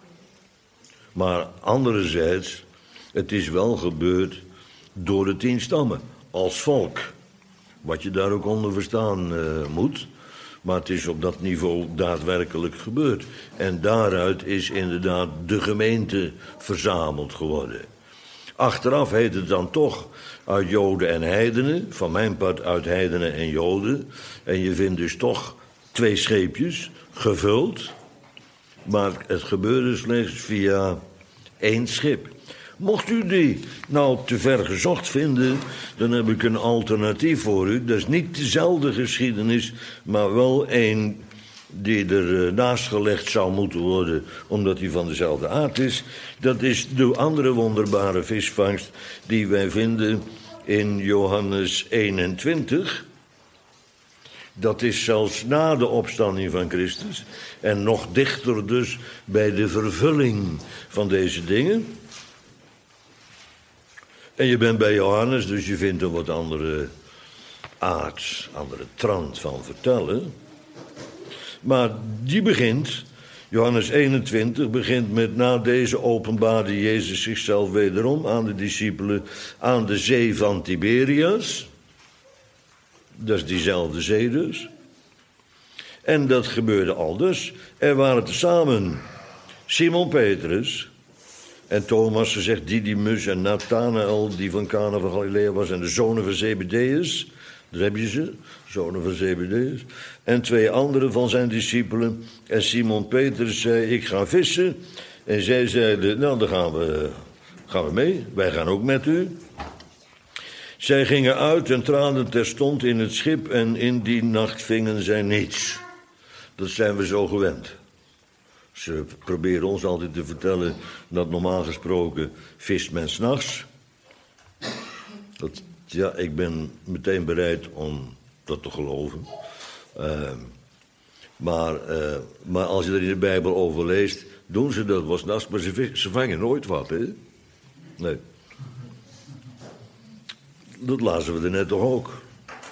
Maar anderzijds, het is wel gebeurd door de tien stammen als volk. Wat je daar ook onder verstaan uh, moet. Maar het is op dat niveau daadwerkelijk gebeurd. En daaruit is inderdaad de gemeente verzameld geworden. Achteraf heet het dan toch uit Joden en heidenen. Van mijn part uit heidenen en Joden. En je vindt dus toch twee scheepjes gevuld. Maar het gebeurde slechts via één schip. Mocht u die nou te ver gezocht vinden, dan heb ik een alternatief voor u. Dat is niet dezelfde geschiedenis, maar wel een die er naast gelegd zou moeten worden, omdat die van dezelfde aard is. Dat is de andere wonderbare visvangst die wij vinden in Johannes eenentwintig. Dat is zelfs na de opstanding van Christus en nog dichter dus bij de vervulling van deze dingen. En je bent bij Johannes, dus je vindt een wat andere aard, andere trant van vertellen. Maar die begint, Johannes eenentwintig, begint met na deze openbaarde Jezus zichzelf wederom aan de discipelen aan de zee van Tiberias. Dat is diezelfde zee dus. En dat gebeurde aldus. Er waren tezamen Simon Petrus en Thomas, gezegd Didymus, en Nathanael, die van Cana van Galilea was, en de zonen van Zebedeus. Daar heb je ze, zonen van Zebedeus. En twee anderen van zijn discipelen. En Simon Petrus zei, ik ga vissen. En zij zeiden, nou, dan gaan we, gaan we mee. Wij gaan ook met u. Zij gingen uit en traden terstond in het schip. En in die nacht vingen zij niets. Dat zijn we zo gewend. Ze proberen ons altijd te vertellen dat normaal gesproken vist men 's nachts. Dat, ja, ik ben meteen bereid om dat te geloven. Uh, maar, uh, maar als je er in de Bijbel over leest, doen ze dat wel 's nachts, maar ze, ze vangen nooit wat, hè? Nee. Dat lazen we er net toch ook.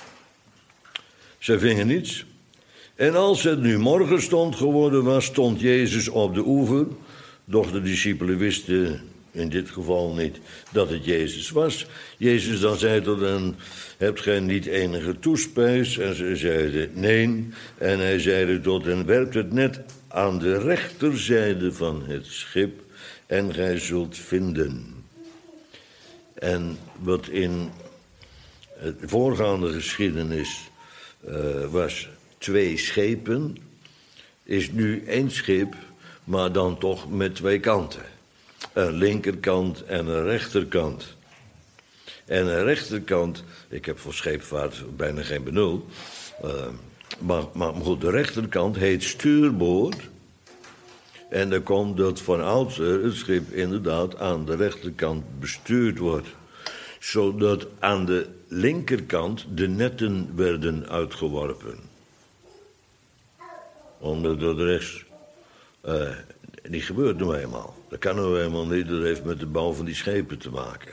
Zij vingen niets. En als het nu morgenstond geworden was, stond Jezus op de oever. Doch de discipelen wisten in dit geval niet dat het Jezus was. Jezus dan zei tot hen, hebt gij niet enige toespijs? En ze zeiden, nee. En hij zeide tot hen, werpt het net aan de rechterzijde van het schip en gij zult vinden. En wat in de voorgaande geschiedenis uh, was twee schepen, is nu één schip, maar dan toch met twee kanten. Een linkerkant en een rechterkant. En een rechterkant, ik heb voor scheepvaart bijna geen benul, uh, maar, maar goed, de rechterkant heet stuurboord. En dan komt dat van oudsher het schip inderdaad aan de rechterkant bestuurd wordt. Zodat aan de linkerkant de netten werden uitgeworpen. Omdat dat rechts uh, niet gebeurt nou eenmaal. Dat kan nou eenmaal niet, dat heeft met de bouw van die schepen te maken.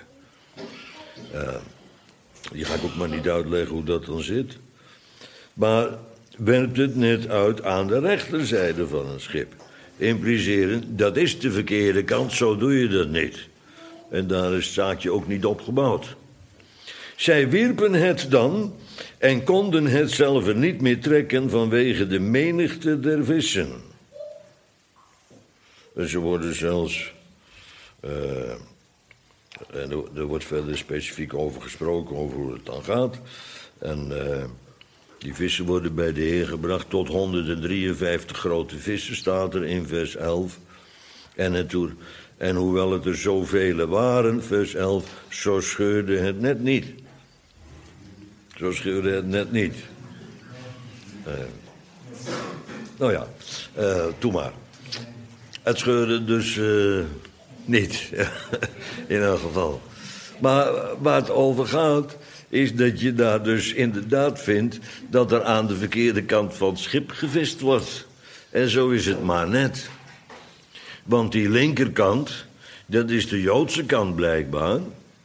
Uh, die ga ik ook maar niet uitleggen hoe dat dan zit. Maar werpt het net uit aan de rechterzijde van een schip. Impliceren, dat is de verkeerde kant, zo doe je dat niet. En daar is het zaakje ook niet op gebouwd. Zij wierpen het dan en konden het zelf er niet meer trekken vanwege de menigte der vissen. En ze worden zelfs, uh, en er, er wordt verder specifiek over gesproken, over hoe het dan gaat. En uh, die vissen worden bij de Heer gebracht tot honderddrieënvijftig grote vissen, staat er in vers elf. En, het, en hoewel het er zoveel waren, vers elf, zo scheurde het net niet. Zo scheurde het net niet. Uh, nou ja, uh, doe maar. Het scheurde dus uh, niet, in elk geval. Maar waar het over gaat, is dat je daar dus inderdaad vindt dat er aan de verkeerde kant van het schip gevist wordt. En zo is het maar net. Want die linkerkant, dat is de Joodse kant blijkbaar.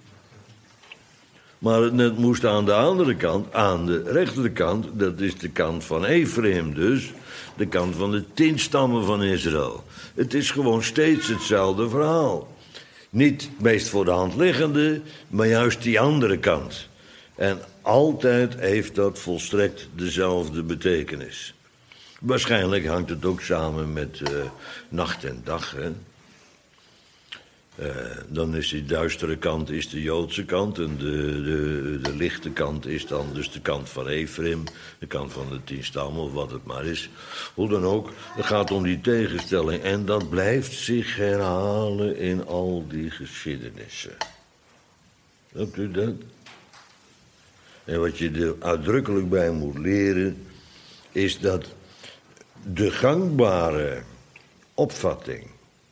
Maar het net moest aan de andere kant, aan de rechterkant, dat is de kant van Ephraim dus, de kant van de tien stammen van Israël. Het is gewoon steeds hetzelfde verhaal. Niet het meest voor de hand liggende, maar juist die andere kant. En altijd heeft dat volstrekt dezelfde betekenis. Waarschijnlijk hangt het ook samen met uh, nacht en dag, hè. Uh, dan is die duistere kant is de Joodse kant en de, de, de lichte kant is dan dus de kant van Ephraim, de kant van de tien stammen of wat het maar is. Hoe dan ook, het gaat om die tegenstelling en dat blijft zich herhalen in al die geschiedenissen. Snapt u dat? En wat je er uitdrukkelijk bij moet leren is dat de gangbare opvatting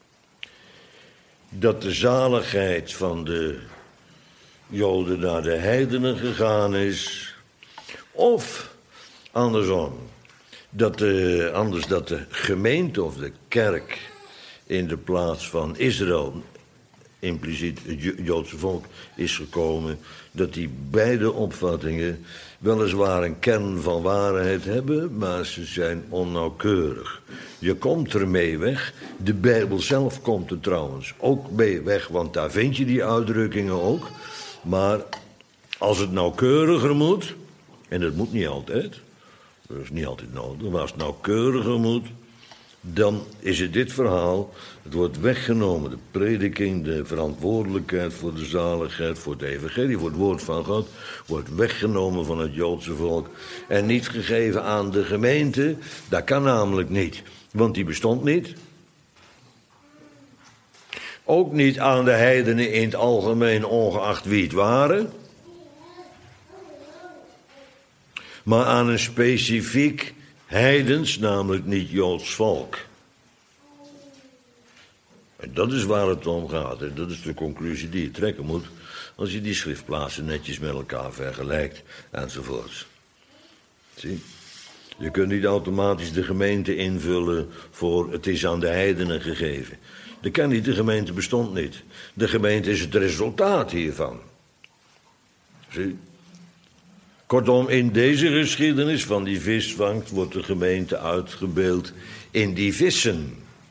dat de zaligheid van de Joden naar de heidenen gegaan is, of andersom, dat de, anders dat de gemeente of de kerk in de plaats van Israël, impliciet het Joodse volk, is gekomen, dat die beide opvattingen weliswaar een kern van waarheid hebben, maar ze zijn onnauwkeurig. Je komt ermee weg. De Bijbel zelf komt er trouwens ook mee weg, want daar vind je die uitdrukkingen ook. Maar als het nauwkeuriger moet, en dat moet niet altijd, dat is niet altijd nodig, maar als het nauwkeuriger moet, dan is het dit verhaal. Het wordt weggenomen, de prediking, de verantwoordelijkheid voor de zaligheid, voor het evangelie, voor het woord van God, wordt weggenomen van het Joodse volk en niet gegeven aan de gemeente. Dat kan namelijk niet, want die bestond niet. Ook niet aan de heidenen in het algemeen, ongeacht wie het waren, maar aan een specifiek heidens, namelijk niet Joods volk. En dat is waar het om gaat. En dat is de conclusie die je trekken moet als je die schriftplaatsen netjes met elkaar vergelijkt enzovoorts. Zie? Je kunt niet automatisch de gemeente invullen voor het is aan de heidenen gegeven. Dat kan niet, de gemeente bestond niet. De gemeente is het resultaat hiervan. Zie? Kortom, in deze geschiedenis van die visvangst wordt de gemeente uitgebeeld in die vissen.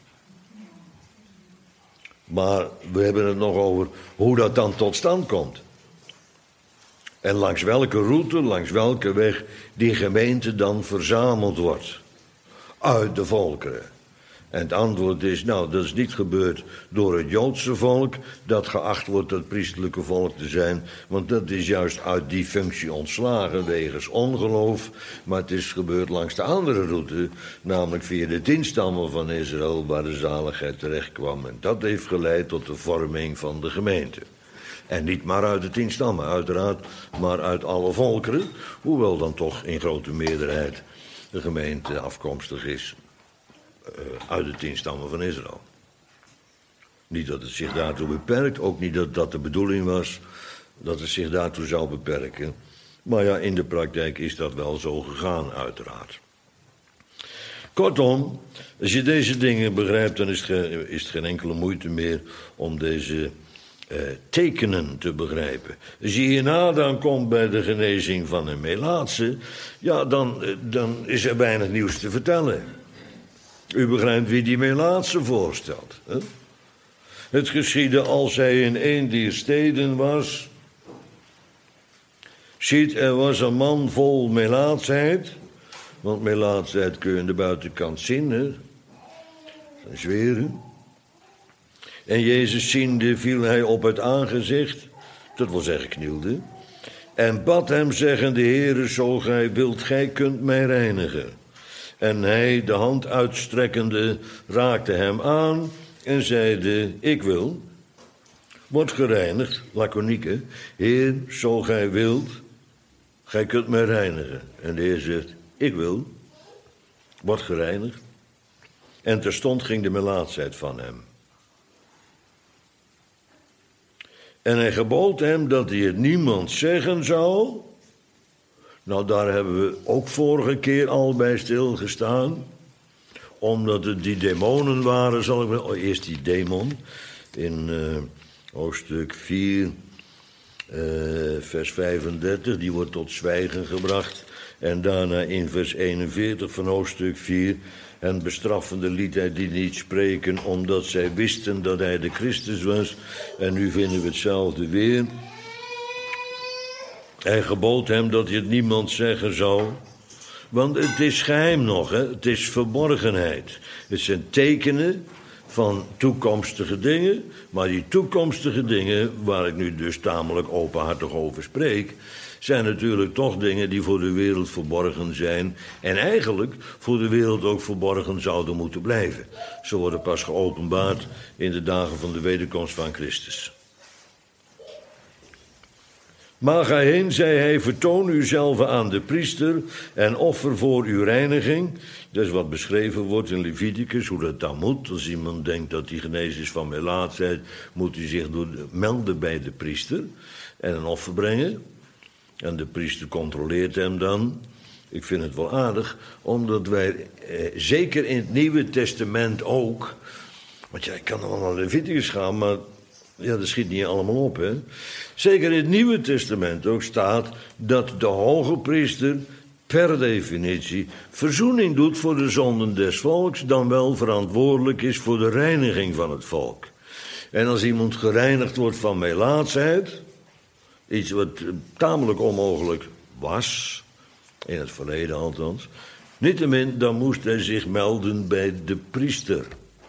Maar we hebben het nog over hoe dat dan tot stand komt. En langs welke route, langs welke weg die gemeente dan verzameld wordt. Uit de volkeren. En het antwoord is, nou, dat is niet gebeurd door het Joodse volk, dat geacht wordt het priesterlijke volk te zijn, want dat is juist uit die functie ontslagen wegens ongeloof, maar het is gebeurd langs de andere route, namelijk via de tien stammen van Israël, waar de zaligheid terecht kwam. En dat heeft geleid tot de vorming van de gemeente. En niet maar uit de tien stammen, uiteraard, maar uit alle volkeren, hoewel dan toch in grote meerderheid de gemeente afkomstig is Uh, uit de tien stammen van Israël. Niet dat het zich daartoe beperkt, ook niet dat dat de bedoeling was, dat het zich daartoe zou beperken. Maar ja, in de praktijk is dat wel zo gegaan, uiteraard. Kortom, als je deze dingen begrijpt, dan is het, ge- is het geen enkele moeite meer om deze uh, tekenen te begrijpen. Als je hierna dan komt bij de genezing van een Melaatse, ja, dan, uh, dan is er weinig nieuws te vertellen. U begrijpt wie die Melaatse voorstelt. Hè? Het geschiedde als hij in een dier steden was. Ziet, er was een man vol melaatsheid. Want melaatsheid kun je aan de buitenkant zien, hè. Zijn zweren. En Jezus ziende viel hij op het aangezicht. Dat wil zeggen knielde. En bad hem zeggende, Heere, zo gij wilt, gij kunt mij reinigen. En hij, de hand uitstrekkende, raakte hem aan en zeide, ik wil. Wordt gereinigd, laconieke. Heer, zo gij wilt, gij kunt mij reinigen. En de Heer zegt, ik wil. Wordt gereinigd. En terstond ging de melaatsheid van hem. En hij gebood hem dat hij het niemand zeggen zou. Nou, daar hebben we ook vorige keer al bij stilgestaan. Omdat het die demonen waren, zal ik wel... Oh, eerst die demon in uh, hoofdstuk vier, uh, vers vijfendertig. Die wordt tot zwijgen gebracht. En daarna in vers eenenveertig van hoofdstuk vier... En bestraffende liet hij die niet spreken, omdat zij wisten dat hij de Christus was. En nu vinden we hetzelfde weer. Hij gebood hem dat hij het niemand zeggen zou. Want het is geheim nog, hè? Het is verborgenheid. Het zijn tekenen van toekomstige dingen. Maar die toekomstige dingen, waar ik nu dus tamelijk openhartig over spreek, zijn natuurlijk toch dingen die voor de wereld verborgen zijn. En eigenlijk voor de wereld ook verborgen zouden moeten blijven. Ze worden pas geopenbaard in de dagen van de wederkomst van Christus. Maar ga heen, zei hij, vertoon uzelf aan de priester en offer voor uw reiniging. Dat is wat beschreven wordt in Leviticus, hoe dat dan moet. Als iemand denkt dat hij genezen is van melaatsheid, moet hij zich door de, melden bij de priester en een offer brengen. En de priester controleert hem dan. Ik vind het wel aardig, omdat wij, eh, zeker in het Nieuwe Testament ook, want ja, ik kan nog wel naar Leviticus gaan, maar ja, dat schiet niet allemaal op, hè. Zeker in het Nieuwe Testament ook staat dat de hoge priester per definitie verzoening doet voor de zonden des volks, dan wel verantwoordelijk is voor de reiniging van het volk. En als iemand gereinigd wordt van melaatsheid, iets wat tamelijk onmogelijk was, in het verleden althans, niettemin, dan moest hij zich melden bij de priester.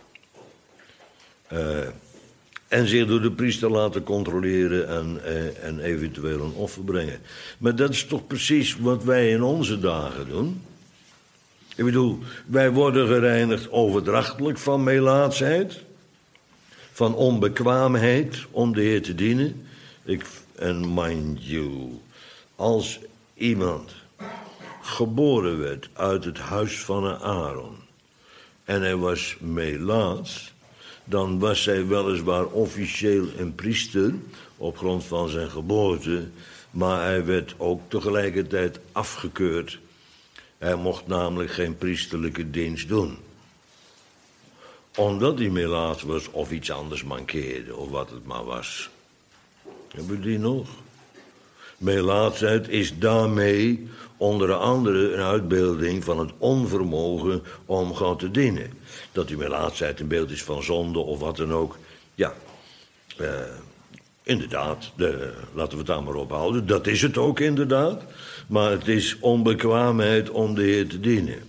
Uh, en zich door de priester laten controleren en, uh, en eventueel een offer brengen. Maar dat is toch precies wat wij in onze dagen doen? Ik bedoel, wij worden gereinigd overdrachtelijk van melaatsheid, van onbekwaamheid om de Heer te dienen. Ik... En mind you, als iemand geboren werd uit het huis van een Aaron en hij was melaats, dan was hij weliswaar officieel een priester op grond van zijn geboorte, maar hij werd ook tegelijkertijd afgekeurd. Hij mocht namelijk geen priesterlijke dienst doen. Omdat hij melaats was of iets anders mankeerde of wat het maar was. Hebben we die nog? Melaatsheid is daarmee onder andere een uitbeelding van het onvermogen om God te dienen. Dat die melaatsheid een beeld is van zonde of wat dan ook. Ja, uh, inderdaad, de, laten we het daar maar op houden. Dat is het ook inderdaad. Maar het is onbekwaamheid om de Heer te dienen.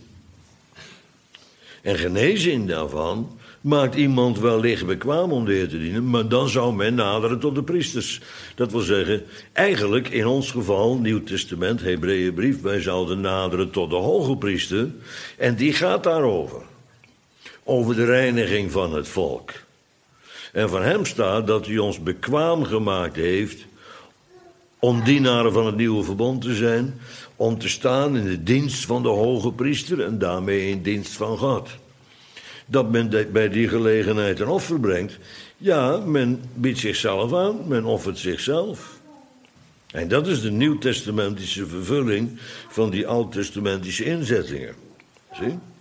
En genezing daarvan maakt iemand wellicht bekwaam om de Heer te dienen, maar dan zou men naderen tot de priesters. Dat wil zeggen, eigenlijk in ons geval, Nieuw Testament, Hebreeënbrief, wij zouden naderen tot de hoge priester, en die gaat daarover. Over de reiniging van het volk. En van hem staat dat hij ons bekwaam gemaakt heeft om dienaren van het nieuwe verbond te zijn, om te staan in de dienst van de hoge priester en daarmee in dienst van God. Dat men de, bij die gelegenheid een offer brengt. Ja, men biedt zichzelf aan, men offert zichzelf. En dat is de nieuwtestamentische vervulling van die oud-testamentische inzettingen. Zie?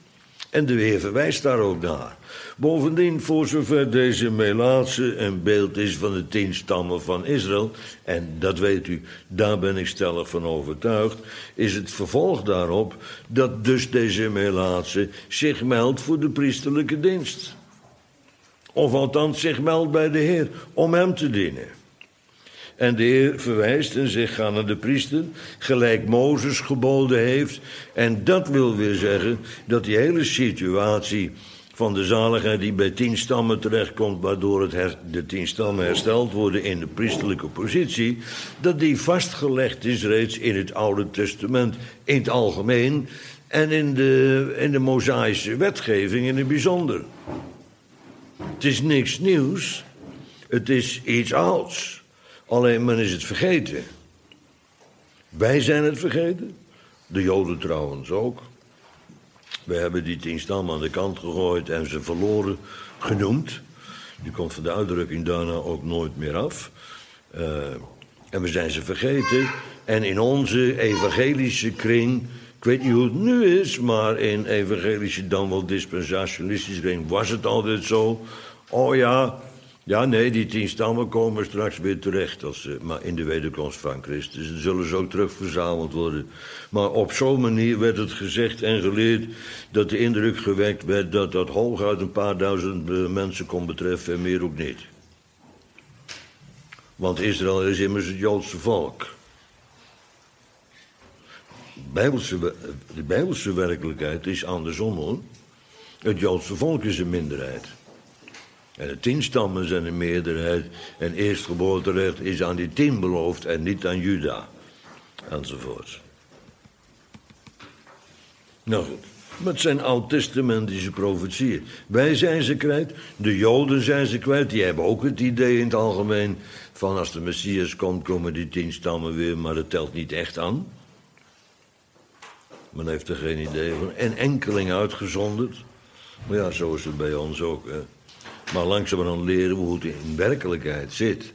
En de Heer verwijst daar ook naar. Bovendien, voor zover deze Melaatse een beeld is van de tien stammen van Israël, en dat weet u, daar ben ik stellig van overtuigd, is het vervolg daarop dat dus deze Melaatse zich meldt voor de priesterlijke dienst. Of althans zich meldt bij de Heer om hem te dienen. En de Heer verwijst en zegt, ga naar de priester, gelijk Mozes geboden heeft. En dat wil weer zeggen dat die hele situatie van de zaligheid die bij tien stammen terechtkomt, waardoor het her, de tien stammen hersteld worden in de priesterlijke positie, dat die vastgelegd is reeds in het Oude Testament in het algemeen en in de, in de Mosaïsche wetgeving in het bijzonder. Het is niks nieuws, het is iets ouds. Alleen men is het vergeten. Wij zijn het vergeten. De Joden trouwens ook. We hebben die tien stammen aan de kant gegooid en ze verloren genoemd. Die komt van de uitdrukking daarna ook nooit meer af. Uh, en we zijn ze vergeten. En in onze evangelische kring, ik weet niet hoe het nu is, maar in evangelische dan wel dispensationalistische kring was het altijd zo. Oh ja... Ja, nee, die tien stammen komen straks weer terecht als, uh, maar in de wederkomst van Christus. Dan zullen ze ook terug verzameld worden. Maar op zo'n manier werd het gezegd en geleerd dat de indruk gewekt werd dat dat hooguit een paar duizend uh, mensen kon betreffen en meer ook niet. Want Israël is immers het Joodse volk. Bijbelse, de Bijbelse werkelijkheid is andersom, hoor. Het Joodse volk is een minderheid. En de tien stammen zijn een meerderheid. En eerstgeboorterecht is aan die tien beloofd en niet aan Juda. Enzovoort. Nou goed. Maar het zijn oud-testamentische profetieën. Wij zijn ze kwijt. De Joden zijn ze kwijt. Die hebben ook het idee in het algemeen van als de Messias komt, komen die tien stammen weer. Maar dat telt niet echt aan. Men heeft er geen idee van. En enkeling uitgezonderd. Maar ja, zo is het bij ons ook, hè. Maar langzamerhand leren we hoe het in werkelijkheid zit.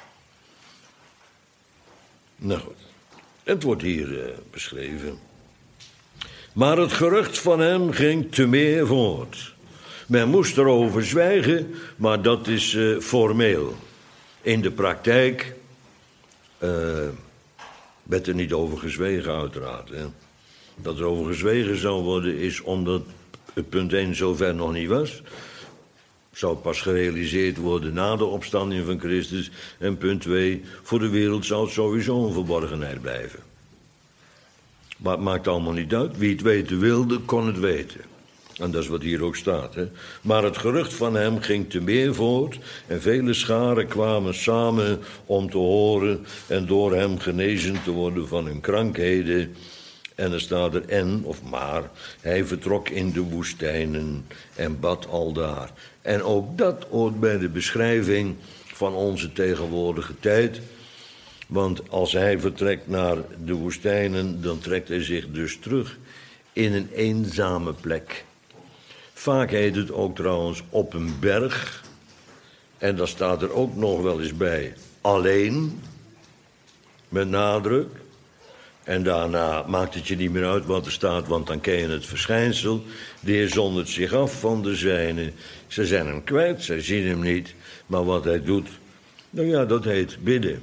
Nou goed, het wordt hier uh, beschreven. Maar het gerucht van hem ging te meer voort. Men moest erover zwijgen, maar dat is uh, formeel. In de praktijk uh, werd er niet over gezwegen, uiteraard. Hè. Dat er over gezwegen zou worden is omdat het punt één zover nog niet was. Zou pas gerealiseerd worden na de opstanding van Christus. En punt twee, voor de wereld zou het sowieso een verborgenheid blijven. Maar het maakt allemaal niet uit. Wie het weten wilde, kon het weten. En dat is wat hier ook staat. Hè? Maar het gerucht van hem ging te meer voort. En vele scharen kwamen samen om te horen en door hem genezen te worden van hun krankheden. En er staat er en, of maar, hij vertrok in de woestijnen en bad aldaar. En ook dat hoort bij de beschrijving van onze tegenwoordige tijd. Want als hij vertrekt naar de woestijnen, dan trekt hij zich dus terug in een eenzame plek. Vaak heet het ook trouwens op een berg. En daar staat er ook nog wel eens bij, alleen, met nadruk. En daarna maakt het je niet meer uit wat er staat, want dan ken je het verschijnsel. De Heer zondert zich af van de zijnen. Ze zijn hem kwijt, zij zien hem niet. Maar wat hij doet, nou ja, dat heet bidden.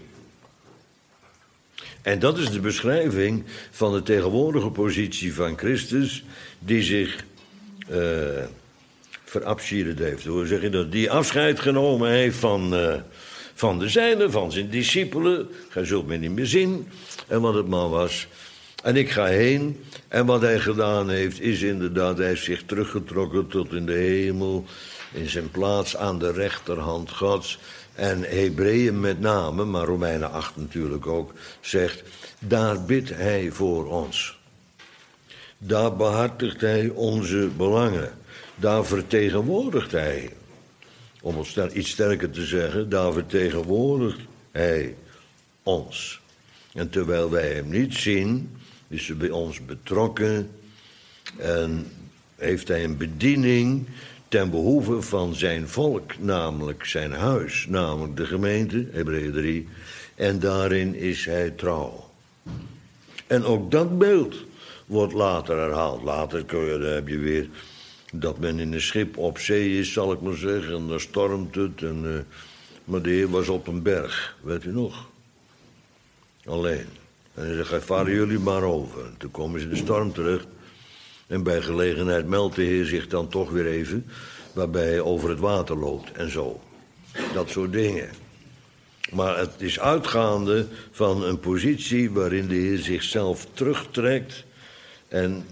En dat is de beschrijving van de tegenwoordige positie van Christus, die zich uh, verabschiedet heeft. Hoe zeg je dat? Die afscheid genomen heeft van, uh, van de zijnen, van zijn discipelen. Gij zult mij niet meer zien. En wat het maar was. En ik ga heen. En wat hij gedaan heeft, is inderdaad, hij heeft zich teruggetrokken tot in de hemel. In zijn plaats aan de rechterhand Gods. En Hebreeën met name, maar Romeinen acht natuurlijk ook, zegt, daar bidt hij voor ons. Daar behartigt hij onze belangen. Daar vertegenwoordigt hij. Om het iets sterker te zeggen, daar vertegenwoordigt hij ons. En terwijl wij hem niet zien, is hij bij ons betrokken en heeft hij een bediening ten behoeve van zijn volk, namelijk zijn huis, namelijk de gemeente, Hebreeën drie, en daarin is hij trouw. En ook dat beeld wordt later herhaald. Later kun je, dan heb je weer Dat men in een schip op zee is, zal ik maar zeggen, en dan stormt het. En, uh, maar de Heer was op een berg, weet u nog? Alleen. En hij zegt, varen jullie maar over. Toen komen ze in de storm terug. En bij gelegenheid meldt de Heer zich dan toch weer even, waarbij hij over het water loopt en zo. Dat soort dingen. Maar het is uitgaande van een positie waarin de Heer zichzelf terugtrekt. En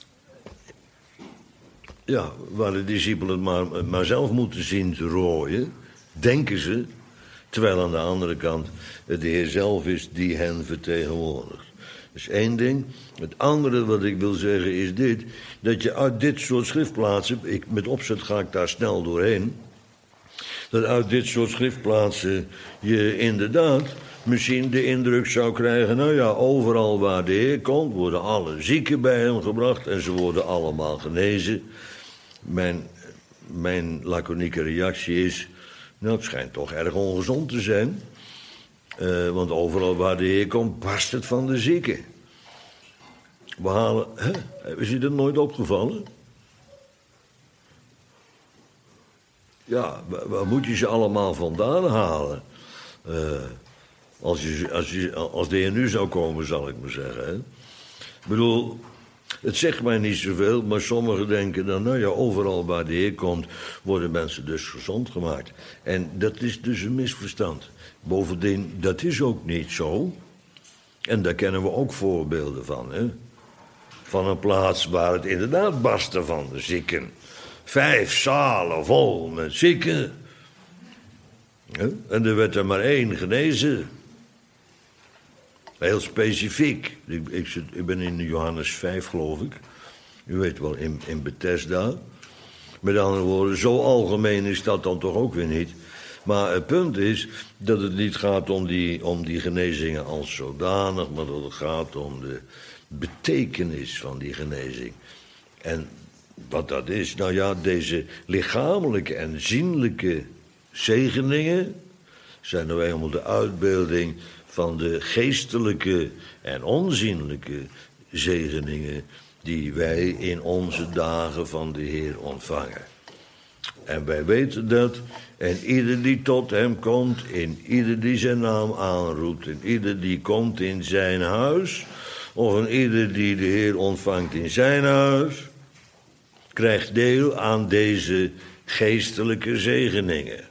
ja, waar de discipelen het maar, maar zelf moeten zien te rooien, denken ze. Terwijl aan de andere kant het de Heer zelf is die hen vertegenwoordigt. Dat is één ding. Het andere wat ik wil zeggen is dit. Dat je uit dit soort schriftplaatsen, ik, met opzet ga ik daar snel doorheen. Dat uit dit soort schriftplaatsen je inderdaad misschien de indruk zou krijgen. Nou ja, overal waar de Heer komt worden alle zieken bij hem gebracht. En ze worden allemaal genezen. Mijn, mijn laconieke reactie is, nou het schijnt toch erg ongezond te zijn. Uh, want overal waar de Heer komt, barst het van de zieken. We halen, hè? Is u dat nooit opgevallen? Ja, waar moet je ze allemaal vandaan halen? Uh, als, je, als, je, als de Heer nu zou komen, zal ik maar zeggen. Hè? Ik bedoel, het zegt mij niet zoveel, maar sommigen denken dan, nou ja, overal waar de Heer komt, worden mensen dus gezond gemaakt. En dat is dus een misverstand. Bovendien, dat is ook niet zo. En daar kennen we ook voorbeelden van, hè. Van een plaats waar het inderdaad barstte van de zieken. Vijf zalen vol met zieken. Hè? En er werd er maar één genezen. Heel specifiek. Ik, ik, zit, ik ben in Johannes vijf, geloof ik. U weet wel, in, in Bethesda. Met andere woorden, zo algemeen is dat dan toch ook weer niet. Maar het punt is dat het niet gaat om die, om die genezingen als zodanig, maar dat het gaat om de betekenis van die genezing. En wat dat is, nou ja, deze lichamelijke en zienlijke zegeningen zijn nou eenmaal de uitbeelding van de geestelijke en onzienlijke zegeningen die wij in onze dagen van de Heer ontvangen. En wij weten dat, en ieder die tot hem komt, in ieder die zijn naam aanroept, en ieder die komt in zijn huis, of een ieder die de Heer ontvangt in zijn huis, krijgt deel aan deze geestelijke zegeningen.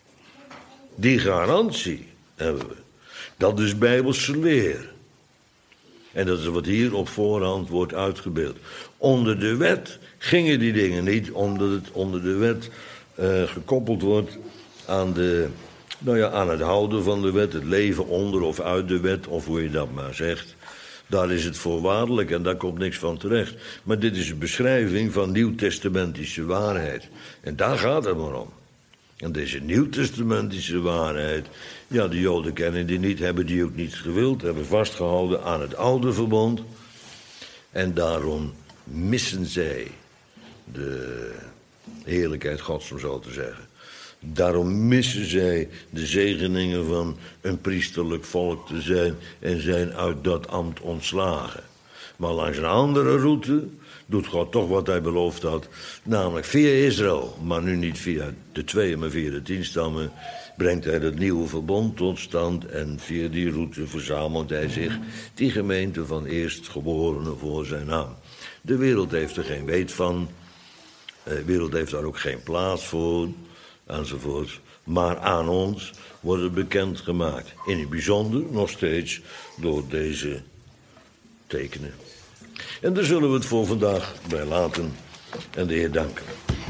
Die garantie hebben we. Dat is Bijbelse leer. En dat is wat hier op voorhand wordt uitgebeeld. Onder de wet gingen die dingen niet, omdat het onder de wet uh, gekoppeld wordt aan, de, nou ja, aan het houden van de wet, het leven onder of uit de wet, of hoe je dat maar zegt. Daar is het voorwaardelijk en daar komt niks van terecht. Maar dit is een beschrijving van nieuwtestamentische waarheid. En daar gaat het maar om. En deze nieuwtestamentische waarheid, ja, de Joden kennen die niet, hebben die ook niet gewild, hebben vastgehouden aan het oude verbond. En daarom missen zij de heerlijkheid Gods, om zo te zeggen. Daarom missen zij de zegeningen van een priesterlijk volk te zijn en zijn uit dat ambt ontslagen. Maar langs een andere route doet God toch wat hij beloofd had, namelijk via Israël, maar nu niet via de twee, maar via de tien stammen, brengt hij het nieuwe verbond tot stand en via die route verzamelt hij zich die gemeente van eerstgeborenen voor zijn naam. De wereld heeft er geen weet van, de wereld heeft daar ook geen plaats voor, enzovoort. Maar aan ons wordt het bekendgemaakt. In het bijzonder nog steeds door deze tekenen. En daar zullen we het voor vandaag bij laten en de Heer danken.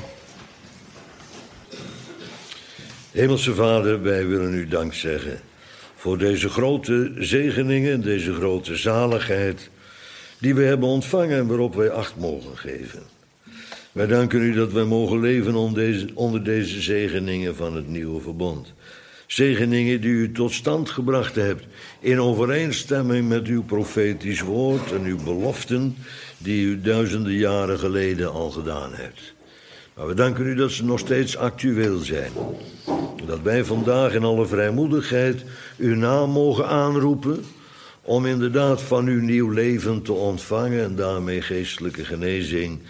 Hemelse Vader, wij willen u dank zeggen voor deze grote zegeningen, deze grote zaligheid die we hebben ontvangen en waarop wij acht mogen geven. Wij danken u dat wij mogen leven onder deze, onder deze zegeningen van het nieuwe verbond. Zegeningen die u tot stand gebracht hebt in overeenstemming met uw profetisch woord en uw beloften die u duizenden jaren geleden al gedaan hebt. Maar we danken u dat ze nog steeds actueel zijn. Dat wij vandaag in alle vrijmoedigheid uw naam mogen aanroepen om inderdaad van uw nieuw leven te ontvangen en daarmee geestelijke genezing.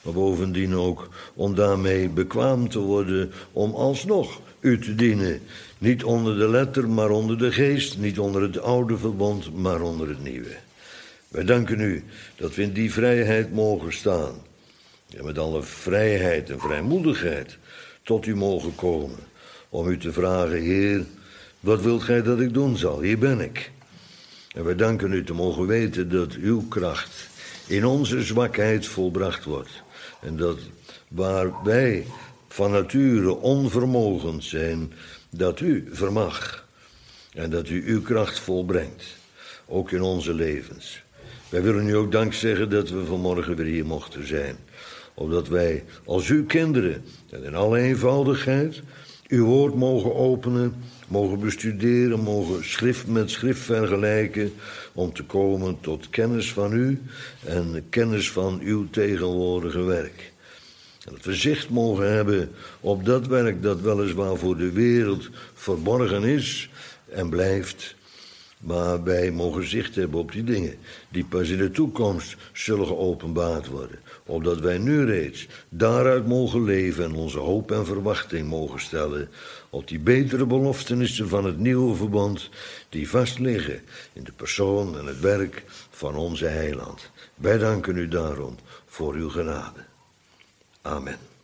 maar bovendien ook om daarmee bekwaam te worden om alsnog u te dienen. Niet onder de letter, maar onder de geest, niet onder het oude verbond, maar onder het nieuwe. Wij danken u dat we in die vrijheid mogen staan. En met alle vrijheid en vrijmoedigheid tot u mogen komen. Om u te vragen, Heer, wat wilt gij dat ik doen zal? Hier ben ik. En wij danken u te mogen weten dat uw kracht in onze zwakheid volbracht wordt. En dat waar wij van nature onvermogend zijn, dat u vermag. En dat u uw kracht volbrengt. Ook in onze levens. Wij willen u ook dank zeggen dat we vanmorgen weer hier mochten zijn. Opdat wij als uw kinderen en in alle eenvoudigheid uw woord mogen openen, mogen bestuderen, mogen schrift met schrift vergelijken, om te komen tot kennis van u en kennis van uw tegenwoordige werk. En dat we zicht mogen hebben op dat werk dat weliswaar voor de wereld verborgen is en blijft, maar wij mogen zicht hebben op die dingen die pas in de toekomst zullen geopenbaard worden. Opdat wij nu reeds daaruit mogen leven en onze hoop en verwachting mogen stellen op die betere beloftenissen van het nieuwe verbond die vast liggen in de persoon en het werk van onze heiland. Wij danken u daarom voor uw genade. Amen.